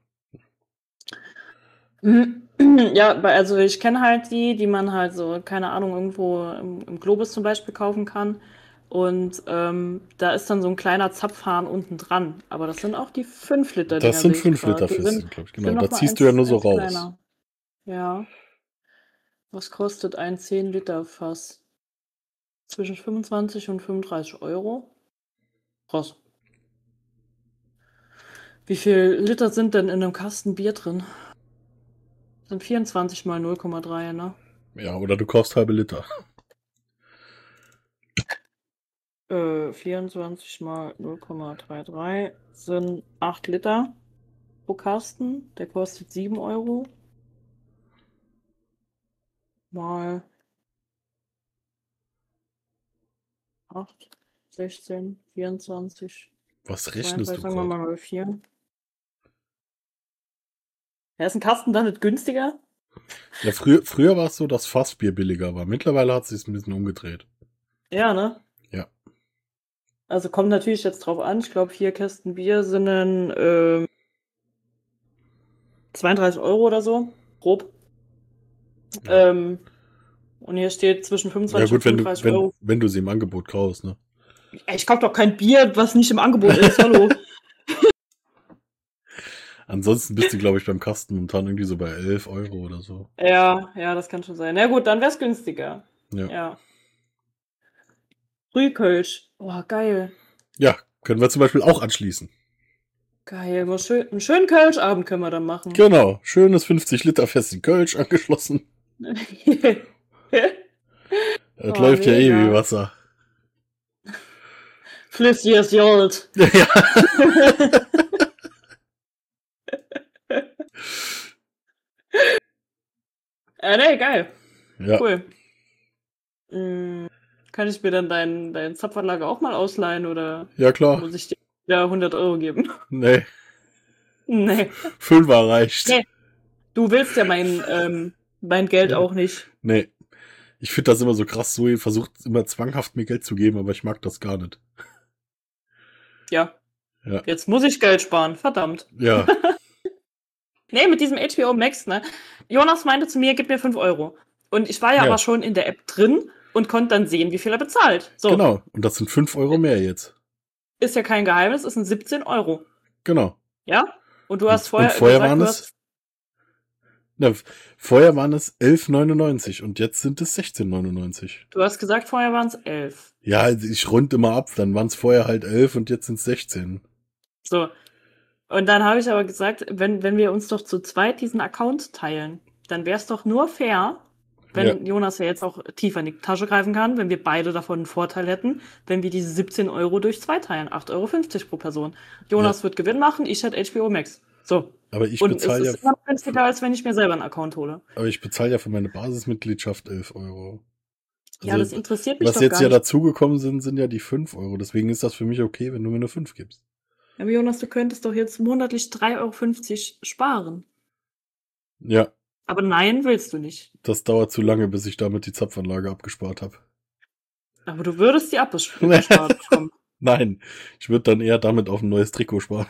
Ja, also ich kenne halt die man halt so, keine Ahnung, irgendwo im Globus zum Beispiel kaufen kann. Und da ist dann so ein kleiner Zapfhahn unten dran. Aber das sind auch die 5 Liter. Das sind 5 Liter Fässchen, glaube ich. Genau, da ziehst du ja nur so raus. Kleiner. Ja. Was kostet ein 10 Liter Fass? Zwischen 25 und 35 Euro. Krass. Wie viel Liter sind denn in einem Kasten Bier drin? Das sind 24 mal 0,3, ne? Ja, oder du kaufst halbe Liter. 24 mal 0,33 sind 8 Liter pro Kasten. Der kostet 7 Euro. Mal 8, 16, 24. Was rechnest du sagen wir gerade? mal 4. Ja, ist ein Kasten dann nicht günstiger? Ja, früher war es so, dass Fassbier billiger war. Mittlerweile hat es sich ein bisschen umgedreht. Ja, ne? Ja. Also kommt natürlich jetzt drauf an. Ich glaube, 4 Kästen Bier sind dann 32 Euro oder so. Grob. Ja. Und hier steht zwischen 25 ja gut, und 35 Euro. wenn du sie im Angebot kaufst, ne? Ich kaufe doch kein Bier, was nicht im Angebot ist. Hallo. Ansonsten bist du, glaube ich, beim Kasten momentan irgendwie so bei 11 Euro oder so. Ja, das kann schon sein. Na gut, dann wäre es günstiger. Ja. Frühkölsch. Oh, geil. Ja, können wir zum Beispiel auch anschließen. Geil. Einen schönen Kölsch-Abend können wir dann machen. Genau. Schönes 50 Liter Fest Kölsch angeschlossen. Das läuft ja mega. wie Wasser. Flüssiges Jolt. Ja. Nee, geil. Ja. Cool. Kann ich mir dann dein Zapfanlage auch mal ausleihen oder Ja, klar. muss ich dir wieder 100 Euro geben? Nee, Nee. 5er reicht. Nee. Du willst ja mein Geld auch nicht. Nee. Ich finde das immer so krass, so ihr versucht immer zwanghaft mir Geld zu geben, aber ich mag das gar nicht. Ja. Ja. Jetzt muss ich Geld sparen. Verdammt. Ja. Nee, mit diesem HBO Max, ne? Jonas meinte zu mir, gib mir 5 Euro. Und ich war ja aber schon in der App drin und konnte dann sehen, wie viel er bezahlt. So. Genau. Und das sind 5 Euro mehr jetzt. Ist ja kein Geheimnis, ist ein 17 Euro. Genau. Ja? Und du hast vorher und vorher waren es 11,99 und jetzt sind es 16,99. Du hast gesagt, vorher waren es 11. Ja, ich rund immer ab, dann waren es vorher halt 11 und jetzt sind es 16. So. Und dann habe ich aber gesagt, wenn wir uns doch zu zweit diesen Account teilen, dann wäre es doch nur fair, wenn Jonas ja jetzt auch tiefer in die Tasche greifen kann, wenn wir beide davon einen Vorteil hätten, wenn wir diese 17 € durch 2 teilen, 8,50 € pro Person. Jonas wird Gewinn machen, ich hätte HBO Max. So. Aber ich Und bezahle es ist immer günstiger, als wenn ich mir selber einen Account hole. Aber ich bezahle ja für meine Basismitgliedschaft 11 €. Ja, das interessiert mich was doch jetzt gar ja nicht. dazugekommen sind ja die 5 €. Deswegen ist das für mich okay, wenn du mir nur 5 gibst. Aber Jonas, du könntest doch jetzt monatlich 3,50 € sparen. Ja, Aber nein, willst du nicht. das dauert zu lange, bis ich damit die Zapfanlage abgespart habe. Aber du würdest die abgespart bekommen. Nein, ich würde dann eher damit auf ein neues Trikot sparen.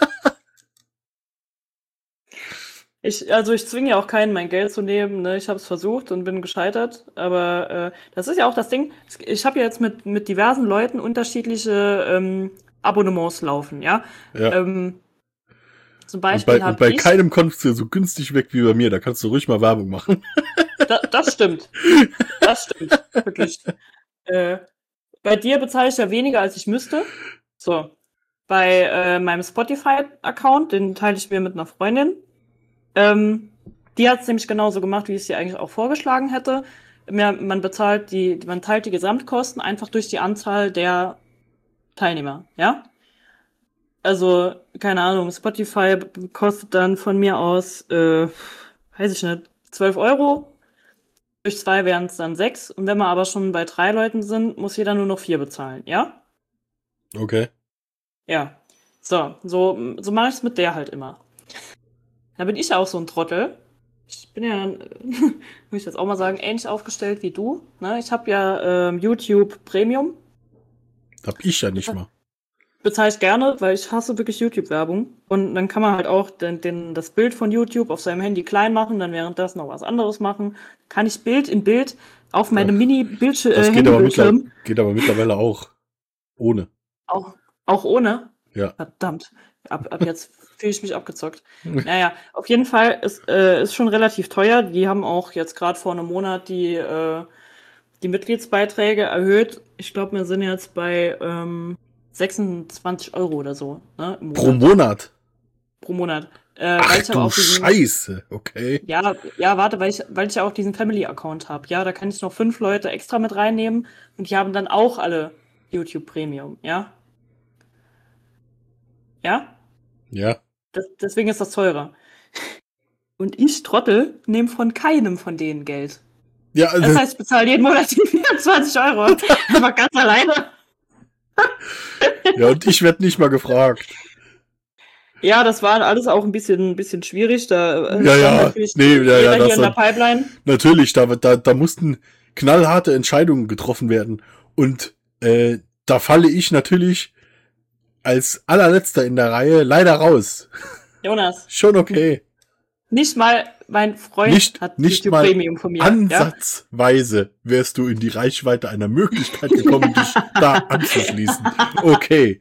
Ich zwinge ja auch keinen, mein Geld zu nehmen. Ne? Ich habe es versucht und bin gescheitert. Aber das ist ja auch das Ding. Ich habe ja jetzt mit diversen Leuten unterschiedliche Abonnements laufen. Ja. Ja. Zum Beispiel und bei keinem kommst du so günstig weg wie bei mir. Da kannst du ruhig mal Werbung machen. Das stimmt. Das stimmt. Wirklich. Bei dir bezahle ich ja weniger, als ich müsste. So. Bei meinem Spotify-Account, den teile ich mir mit einer Freundin. Die hat es nämlich genauso gemacht, wie ich es dir eigentlich auch vorgeschlagen hätte. Man teilt die Gesamtkosten einfach durch die Anzahl der Teilnehmer, ja? Also, keine Ahnung, Spotify kostet dann von mir aus, weiß ich nicht, 12 €. Durch 2 wären es dann 6. Und wenn wir aber schon bei 3 Leuten sind, muss jeder nur noch 4 bezahlen, ja? Okay. Ja. So mache ich es mit der halt immer. Da bin ich ja auch so ein Trottel. Ich bin ja, muss ich jetzt auch mal sagen, ähnlich aufgestellt wie du. Ne? Ich habe ja YouTube Premium. Hab ich ja nicht mal. Bezahle ich gerne, weil ich hasse wirklich YouTube-Werbung. Und dann kann man halt auch das Bild von YouTube auf seinem Handy klein machen, dann währenddessen noch was anderes machen. Kann ich Bild in Bild auf meine Das Mini-Bildschirm. geht aber mittlerweile auch. Ohne. Auch ohne? Ja. Verdammt. Ab jetzt fühle ich mich abgezockt. Naja, auf jeden Fall ist schon relativ teuer. Die haben auch jetzt gerade vor einem Monat die Mitgliedsbeiträge erhöht. Ich glaube, wir sind jetzt bei 26 € oder so. Ne, im Monat. Pro Monat? Pro Monat. Ach weil ich aber du auch Scheiße, okay. Ja, warte, weil ich ja auch diesen Family-Account habe. Ja, da kann ich noch 5 Leute extra mit reinnehmen und die haben dann auch alle YouTube Premium, ja? Ja? Ja. Deswegen ist das teurer. Und ich, Trottel, nehme von keinem von denen Geld. Ja, Das heißt, ich bezahle jeden Monat die 24 €. Einfach ganz alleine. ja, und ich werde nicht mal gefragt. Ja, das war alles auch ein bisschen schwierig. Da das hier in der Pipeline. Natürlich, da mussten knallharte Entscheidungen getroffen werden. Und da falle ich natürlich als allerletzter in der Reihe leider raus. Jonas. Schon okay. Nicht mal mein Freund hat nicht YouTube mal Premium von mir. Ansatzweise wärst du in die Reichweite einer Möglichkeit gekommen, dich da anzuschließen. Okay.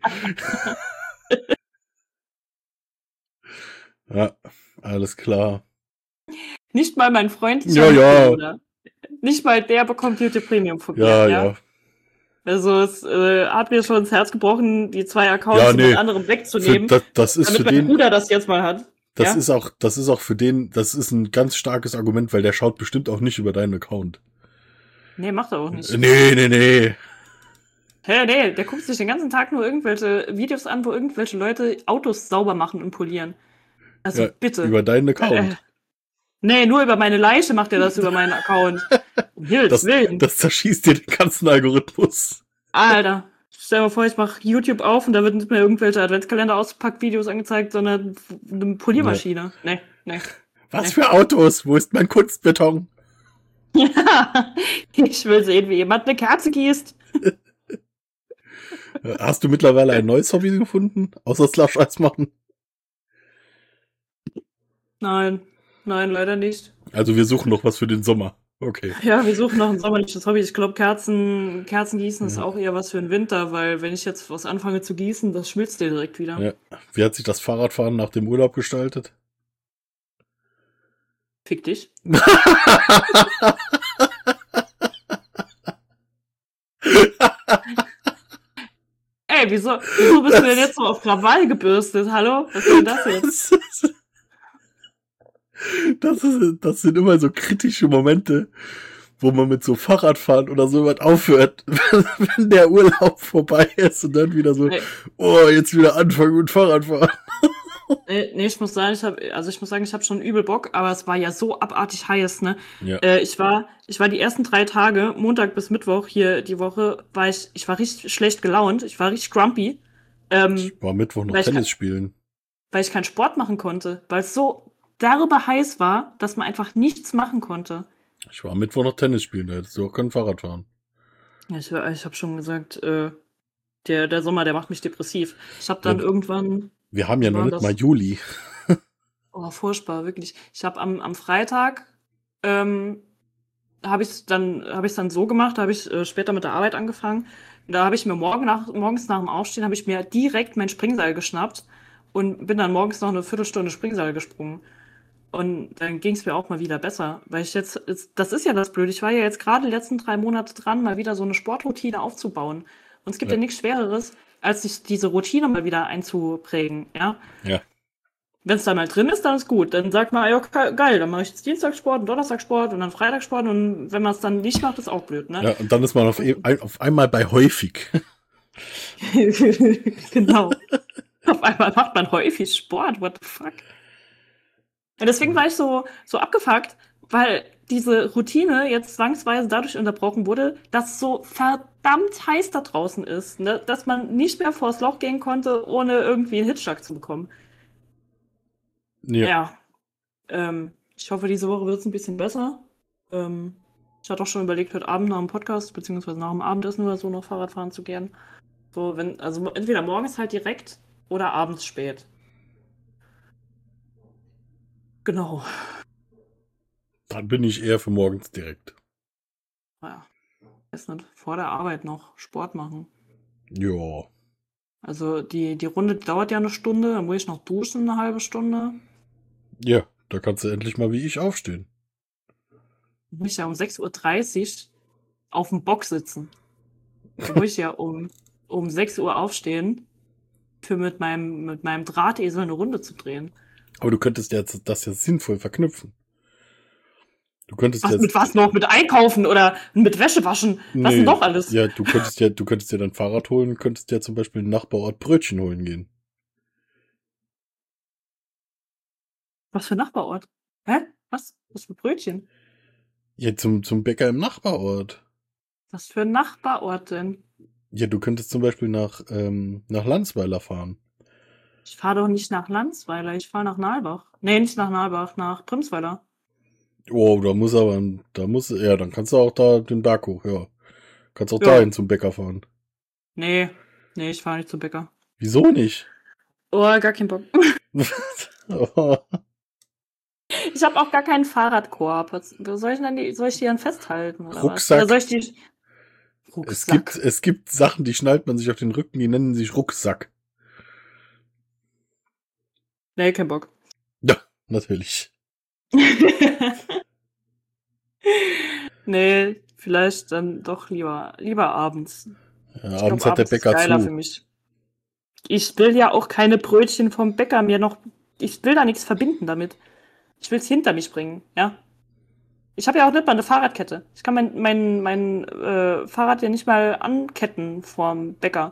Ja, alles klar. Nicht mal mein Freund. Ja. Nicht mal der bekommt YouTube Premium von mir. Ja. Also es hat mir schon ins Herz gebrochen, die 2 Accounts mit anderen wegzunehmen. Das ist damit für mein den Bruder das jetzt mal hat. Das ist auch für den, das ist ein ganz starkes Argument, weil der schaut bestimmt auch nicht über deinen Account. Nee, macht er auch nicht. Nee. Nee, der guckt sich den ganzen Tag nur irgendwelche Videos an, wo irgendwelche Leute Autos sauber machen und polieren. Also ja, bitte. Über deinen Account. Nee, nur über meine Leiche macht er das über meinen Account. Willen. Das zerschießt dir den ganzen Algorithmus. Alter. Stell dir mal vor, ich mache YouTube auf und da wird nicht mehr irgendwelche Adventskalender auspackt Videos angezeigt, sondern eine Poliermaschine. Nee. Was für Autos? Wo ist mein Kunstbeton? Ja, ich will sehen, wie jemand eine Kerze gießt. Hast du mittlerweile ein neues Hobby gefunden? Außer Slush-Eis machen? Nein, leider nicht. Also wir suchen noch was für den Sommer. Okay. Ja, wir suchen noch ein sommerliches Hobby. Ich glaube, Kerzen gießen ist auch eher was für den Winter, weil wenn ich jetzt was anfange zu gießen, das schmilzt dir direkt wieder. Ja. Wie hat sich das Fahrradfahren nach dem Urlaub gestaltet? Fick dich. Ey, wieso bist du denn jetzt so auf Krawall gebürstet? Hallo? Was ist denn das jetzt? Das sind immer so kritische Momente, wo man mit so Fahrradfahren oder so was aufhört, wenn der Urlaub vorbei ist und dann wieder so, oh, jetzt wieder anfangen mit Fahrradfahren. Nee, ich muss sagen, ich habe schon übel Bock, aber es war ja so abartig heiß, ne? Ja. Ich war die ersten 3 Tage, Montag bis Mittwoch hier die Woche, ich war richtig schlecht gelaunt, ich war richtig grumpy. Ich war Mittwoch noch Tennis spielen. Weil ich keinen Sport machen konnte, weil es so darüber heiß war, dass man einfach nichts machen konnte. Ich war Mittwoch noch Tennis spielen, da hättest du auch kein Fahrrad fahren. Ja, ich habe schon gesagt, der Sommer, der macht mich depressiv. Ich habe dann irgendwann... Wir haben ja noch nicht mal Juli. Oh, furchtbar, wirklich. Ich habe am Freitag habe ich dann so gemacht, da habe ich später mit der Arbeit angefangen. Da habe ich mir morgens nach dem Aufstehen habe ich mir direkt mein Springseil geschnappt und bin dann morgens noch eine Viertelstunde Springseil gesprungen. Und dann ging es mir auch mal wieder besser, weil das ist ja das Blöde. Ich war ja jetzt gerade die letzten 3 Monate dran, mal wieder so eine Sportroutine aufzubauen. Und es gibt ja nichts Schwereres, als sich diese Routine mal wieder einzuprägen, ja? Ja. Wenn es da mal drin ist, dann ist gut. Dann sagt man, ja, geil, dann mache ich jetzt Dienstagssport und Donnerstagssport und dann Freitagssport und wenn man es dann nicht macht, ist auch blöd, ne? Ja, und dann ist man auf einmal bei häufig. Genau. Auf einmal macht man häufig Sport, what the fuck? Und deswegen war ich so abgefuckt, weil diese Routine jetzt zwangsweise dadurch unterbrochen wurde, dass es so verdammt heiß da draußen ist, ne? Dass man nicht mehr vors Loch gehen konnte, ohne irgendwie einen Hitzschlag zu bekommen. Ja. Ich hoffe, diese Woche wird es ein bisschen besser. Ich hatte auch schon überlegt, heute Abend nach dem Podcast, beziehungsweise nach dem Abendessen oder so noch Fahrrad fahren zu gehen. So, also entweder morgens halt direkt oder abends spät. Genau. Dann bin ich eher für morgens direkt. Naja, weiß nicht, vor der Arbeit noch Sport machen. Ja. Also die Runde dauert ja eine Stunde, dann muss ich noch duschen eine halbe Stunde. Ja, da kannst du endlich mal wie ich aufstehen. Dann muss ich ja um 6:30 Uhr auf dem Bock sitzen. Dann muss ich ja um 6 Uhr aufstehen, für mit meinem Drahtesel eine Runde zu drehen. Aber du könntest das ja sinnvoll verknüpfen. Du könntest mit was noch? Mit Einkaufen oder mit Wäsche waschen? Was denn noch alles? Ja, du könntest dir dein Fahrrad holen und könntest dir zum Beispiel im Nachbarort Brötchen holen gehen. Was für Nachbarort? Hä? Was? Was für Brötchen? Ja, zum Bäcker im Nachbarort. Was für ein Nachbarort denn? Ja, du könntest zum Beispiel nach Landsweiler fahren. Ich fahre doch nicht nach Landsweiler, ich fahre nach Nalbach. Nee, nicht nach Nalbach, nach Primsweiler. Oh, dann kannst du auch da den Berg hoch, ja. Kannst auch dahin zum Bäcker fahren. Nee, ich fahre nicht zum Bäcker. Wieso nicht? Oh, gar keinen Bock. Oh. Ich habe auch gar keinen Fahrradkorb. Soll ich die dann festhalten? Oder Rucksack. Was? Oder soll ich die... Rucksack. Es gibt Sachen, die schnallt man sich auf den Rücken, die nennen sich Rucksack. Nee, kein Bock. Ja, natürlich. Nee, vielleicht dann doch lieber abends. Ja, abends hat der Bäcker ist geiler zu. Für mich. Ich will ja auch keine Brötchen vom Bäcker ich will da nichts verbinden damit. Ich will es hinter mich bringen, ja. Ich habe ja auch nicht mal eine Fahrradkette. Ich kann mein Fahrrad ja nicht mal anketten vorm Bäcker.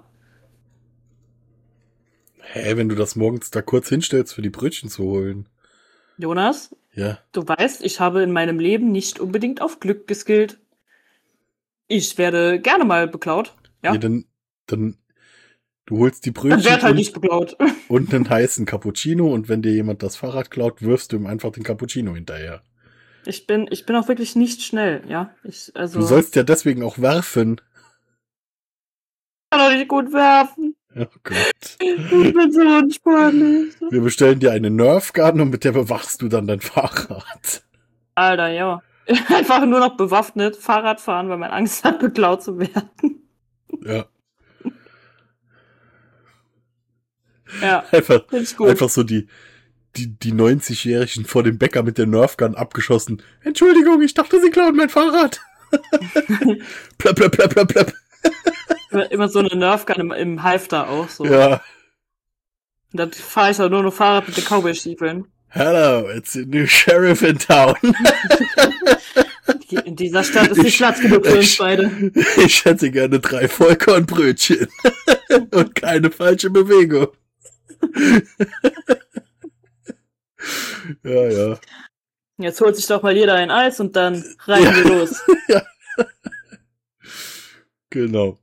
Hä, wenn du das morgens da kurz hinstellst, für die Brötchen zu holen. Jonas? Ja. Du weißt, ich habe in meinem Leben nicht unbedingt auf Glück geskillt. Ich werde gerne mal beklaut. Ja, dann du holst die Brötchen dann werd halt nicht beklaut. und einen heißen Cappuccino und wenn dir jemand das Fahrrad klaut, wirfst du ihm einfach den Cappuccino hinterher. Ich bin auch wirklich nicht schnell, ja. Du sollst ja deswegen auch werfen. Ich kann doch nicht gut werfen. Oh Gott. Ich bin so unsportlich. Wir bestellen dir eine Nerfgun und mit der bewachst du dann dein Fahrrad. Alter, ja. Einfach nur noch bewaffnet Fahrrad fahren, weil man Angst hat, beklaut zu werden. Ja. Ja, Einfach so die 90-Jährigen vor dem Bäcker mit der Nerfgun abgeschossen. Entschuldigung, ich dachte, sie klauen mein Fahrrad. Plöpp, plöpp, plöpp, plöpp, plöpp. Immer so eine Nerfgun im Halfter auch so. Ja. Und dann fahre ich auch nur noch Fahrrad mit den Cowboy-Stiefeln. Hello, it's the new sheriff in town. In dieser Stadt ist nicht Platz genug für uns beide. Ich hätte gerne 3 Vollkornbrötchen und keine falsche Bewegung. Ja. Jetzt holt sich doch mal jeder ein Eis und dann reiten wir los. Ja. Genau.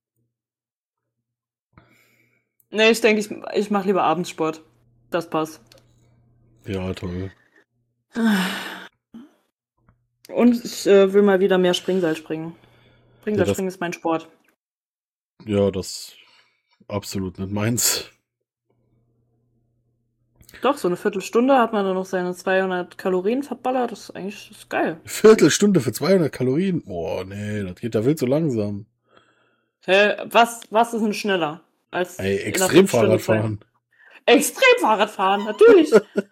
Nee, ich denke, ich mache lieber Abendsport. Das passt. Ja, toll. Und ich will mal wieder mehr Springseil springen. Springseilspringen ist mein Sport. Ja, das absolut nicht meins. Doch, so eine Viertelstunde hat man dann noch seine 200 Kalorien verballert. Das ist geil. Viertelstunde für 200 Kalorien? Boah, nee, das geht ja viel zu langsam. Hä, was ist denn schneller? Als Ey, in einer Viertelstunde Extremfahrradfahren. Extremfahrradfahren, natürlich.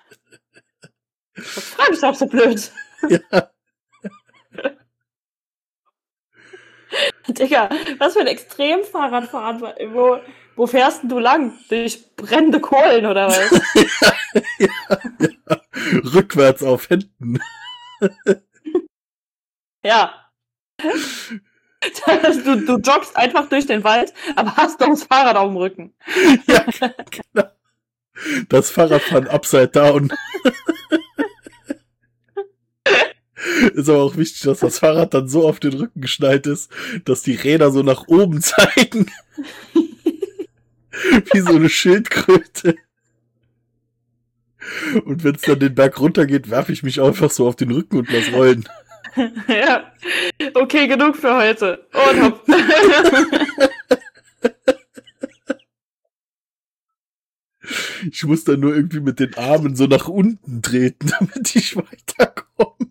Das frage ich doch so blöd. Ja. Digga, was für ein Extremfahrradfahren? Wo fährst denn du lang? Durch brennende Kohlen oder was? Ja. Rückwärts auf Händen. Ja. Du joggst einfach durch den Wald, aber hast doch das Fahrrad auf dem Rücken. Ja, genau. Das Fahrradfahren upside down. Ist aber auch wichtig, dass das Fahrrad dann so auf den Rücken geschnallt ist, dass die Räder so nach oben zeigen. Wie so eine Schildkröte. Und wenn es dann den Berg runter geht, werfe ich mich einfach so auf den Rücken und lass rollen. Ja. Okay, genug für heute. Und hopp. Ich muss dann nur irgendwie mit den Armen so nach unten treten, damit ich weiterkomme.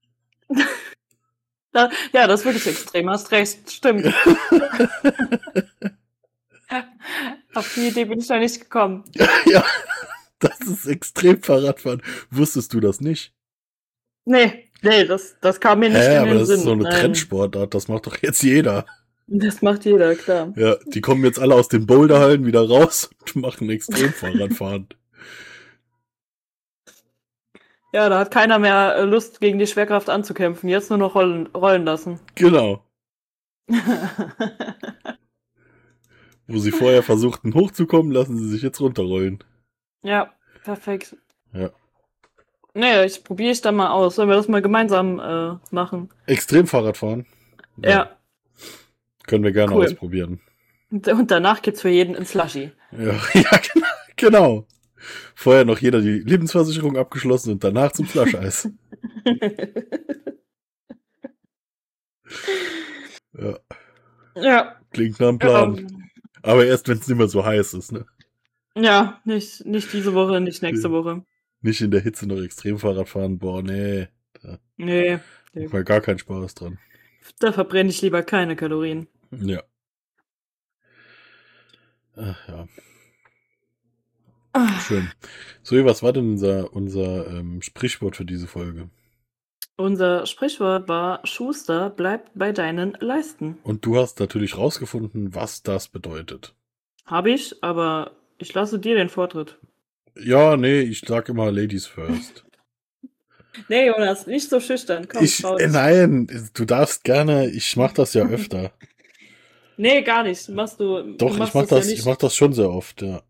Ja, das ist wirklich extrem. Hast recht. Stimmt. Auf die Idee bin ich noch nicht gekommen. Ja, das ist Extremfahrradfahren. Wusstest du das nicht? Nee, das kam mir nicht in aber den das Sinn. ist so eine Nein. Trendsportart, das macht doch jetzt jeder. Das macht jeder, klar. Ja, die kommen jetzt alle aus den Boulderhallen wieder raus und machen Extremfahrradfahren. Ja, da hat keiner mehr Lust, gegen die Schwerkraft anzukämpfen. Jetzt nur noch rollen lassen. Genau. Wo sie vorher versuchten hochzukommen, lassen sie sich jetzt runterrollen. Ja, perfekt. Ja. Nee, probiere ich dann mal aus. Sollen wir das mal gemeinsam machen? Extremfahrradfahren? Ja. Können wir gerne Cool. ausprobieren. Und danach gibt's für jeden ein Slushy. Ja, genau. Vorher noch jeder die Lebensversicherung abgeschlossen und danach zum Flascheis. Ja. Ja. Klingt nach einem Plan. Aber erst, wenn es nicht mehr so heiß ist, ne? Ja, nicht diese Woche, nicht nächste Woche. Nicht in der Hitze noch Extremfahrrad fahren. Boah, nee. Da Nee. macht mir gar keinen Spaß dran. Da verbrenne ich lieber keine Kalorien. Ja. Ach ja. Ah. Schön. So, was war denn unser Sprichwort für diese Folge? Unser Sprichwort war: Schuster, bleib bei deinen Leisten. Und du hast natürlich rausgefunden, was das bedeutet. Habe ich, aber ich lasse dir den Vortritt. Ja, nee, ich sag immer Ladies first. Nee, Jonas, nicht so schüchtern. Komm, trau dich. Nein, du darfst gerne, ich mach das ja öfter. Nee, gar nicht. Machst du. Doch, du machst ich ja nicht. mach das schon sehr oft, ja.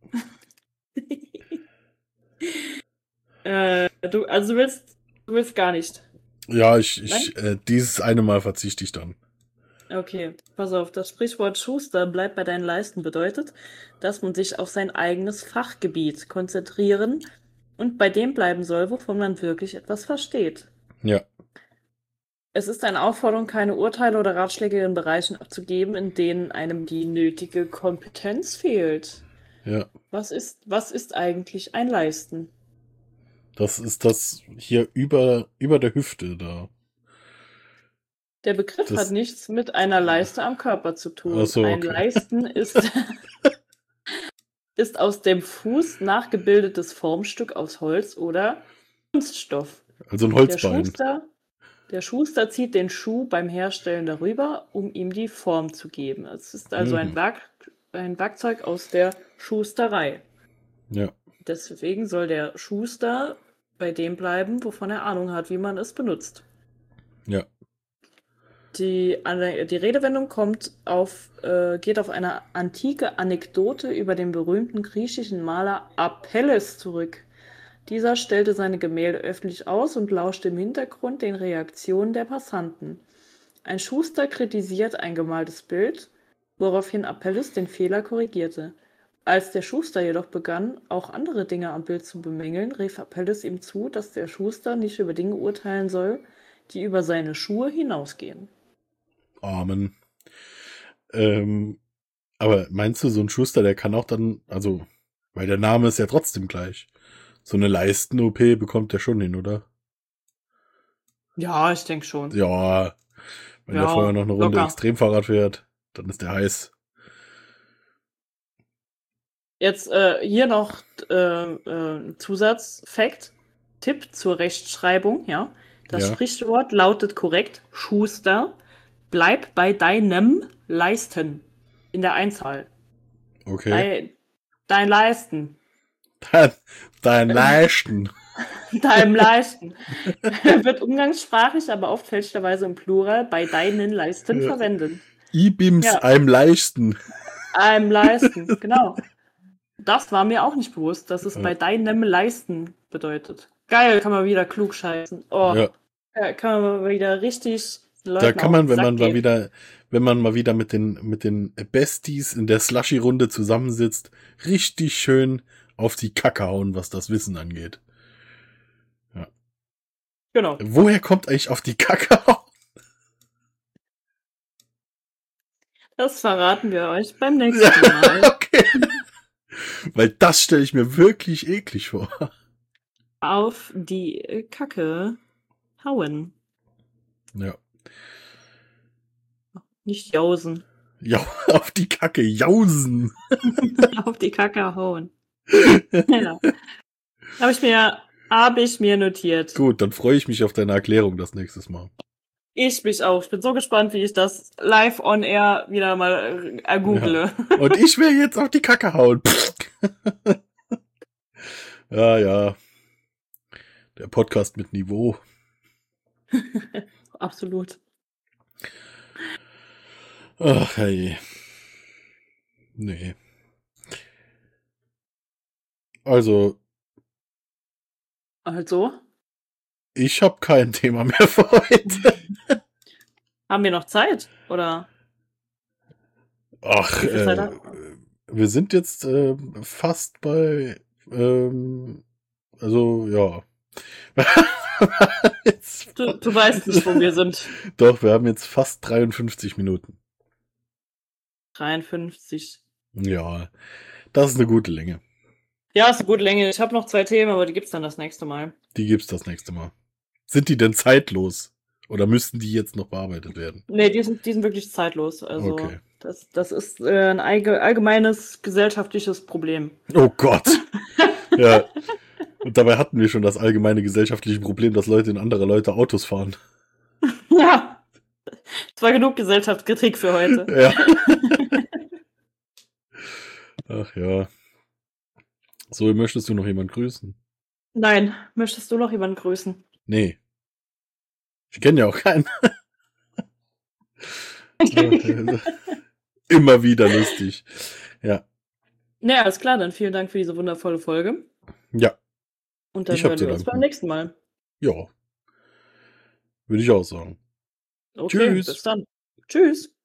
Du willst gar nicht. Ja, dieses eine Mal verzichte ich dann. Okay, pass auf. Das Sprichwort Schuster, bleib bei deinen Leisten bedeutet, dass man sich auf sein eigenes Fachgebiet konzentrieren und bei dem bleiben soll, wovon man wirklich etwas versteht. Ja. Es ist eine Aufforderung, keine Urteile oder Ratschläge in Bereichen abzugeben, in denen einem die nötige Kompetenz fehlt. Ja. Was ist eigentlich ein Leisten? Das ist das hier über der Hüfte da. Der Begriff Das- hat nichts mit einer Leiste am Körper zu tun. Ach so, Ein okay. Leisten ist aus dem Fuß nachgebildetes Formstück aus Holz oder Kunststoff. Also ein Der Holzbein. Schuster zieht den Schuh beim Herstellen darüber, um ihm die Form zu geben. Es ist also ein Werkzeug aus der Schusterei. Ja. Deswegen soll der Schuster bei dem bleiben, wovon er Ahnung hat, wie man es benutzt. Ja. Die Redewendung geht auf eine antike Anekdote über den berühmten griechischen Maler Apelles zurück. Dieser stellte seine Gemälde öffentlich aus und lauschte im Hintergrund den Reaktionen der Passanten. Ein Schuster kritisiert ein gemaltes Bild, woraufhin Apelles den Fehler korrigierte. Als der Schuster jedoch begann, auch andere Dinge am Bild zu bemängeln, rief Apelles ihm zu, dass der Schuster nicht über Dinge urteilen soll, die über seine Schuhe hinausgehen. Amen. Aber meinst du, so ein Schuster, der kann auch dann, also, weil der Name ist ja trotzdem gleich. So eine Leisten-OP bekommt der schon hin, oder? Ja, ich denke schon. Ja, wenn der vorher noch eine Runde Extremfahrrad fährt, dann ist der heiß. Jetzt hier noch Zusatzfakt, Tipp zur Rechtschreibung, ja. Das Sprichwort lautet korrekt, Schuster, bleib bei deinem Leisten in der Einzahl. Okay. Dein Leisten. Dein Leisten. Deinem Leisten. Wird umgangssprachlich, aber oft fälschlicherweise im Plural bei deinen Leisten verwendet. Ibims einem Leisten. Einem Leisten, genau. Das war mir auch nicht bewusst, dass es bei deinem Leisten bedeutet. Geil, kann man wieder klug scheißen. Oh, ja, kann man wieder richtig Leuten da kann man, wenn man mal wieder mit den Besties in der Slushy-Runde zusammensitzt, richtig schön auf die Kacke hauen, was das Wissen angeht. Ja. Genau. Woher kommt eigentlich auf die Kacke hauen? Das verraten wir euch beim nächsten Mal. Okay. Weil das stelle ich mir wirklich eklig vor. Auf die Kacke hauen. Ja. Nicht jausen. Ja, auf die Kacke jausen. Auf die Kacke hauen. Ja. Habe ich mir notiert. Gut, dann freue ich mich auf deine Erklärung das nächstes Mal. Ich mich auch. Ich bin so gespannt, wie ich das live on air wieder mal ergoogle. Ja. Und ich will jetzt auf die Kacke hauen. Ja. Der Podcast mit Niveau. Absolut. Ach, hey. Nee. Also. Ich habe kein Thema mehr für heute. Haben wir noch Zeit, oder? Ach, wir sind jetzt fast bei, also, ja. Du weißt nicht, wo wir sind. Doch, wir haben jetzt fast 53 Minuten. 53. Ja, das ist eine gute Länge. Ja, ist eine gute Länge. Ich habe noch 2 Themen, aber die gibt's dann das nächste Mal. Die gibt's das nächste Mal. Sind die denn zeitlos? Oder müssten die jetzt noch bearbeitet werden? Nee, die sind wirklich zeitlos. Also okay. Das ist ein allgemeines gesellschaftliches Problem. Oh Gott. Ja. Und dabei hatten wir schon das allgemeine gesellschaftliche Problem, dass Leute in andere Leute Autos fahren. Ja. Es war genug Gesellschaftskritik für heute. Ja. Ach ja. So, möchtest du noch jemanden grüßen? Nein, möchtest du noch jemanden grüßen? Nee. Ich kenne ja auch keinen. Immer wieder lustig. Ja. Naja, alles klar, dann vielen Dank für diese wundervolle Folge. Ja. Und dann hören wir uns beim nächsten Mal. Ja. Würde ich auch sagen. Okay, Tschüss. Bis dann. Tschüss.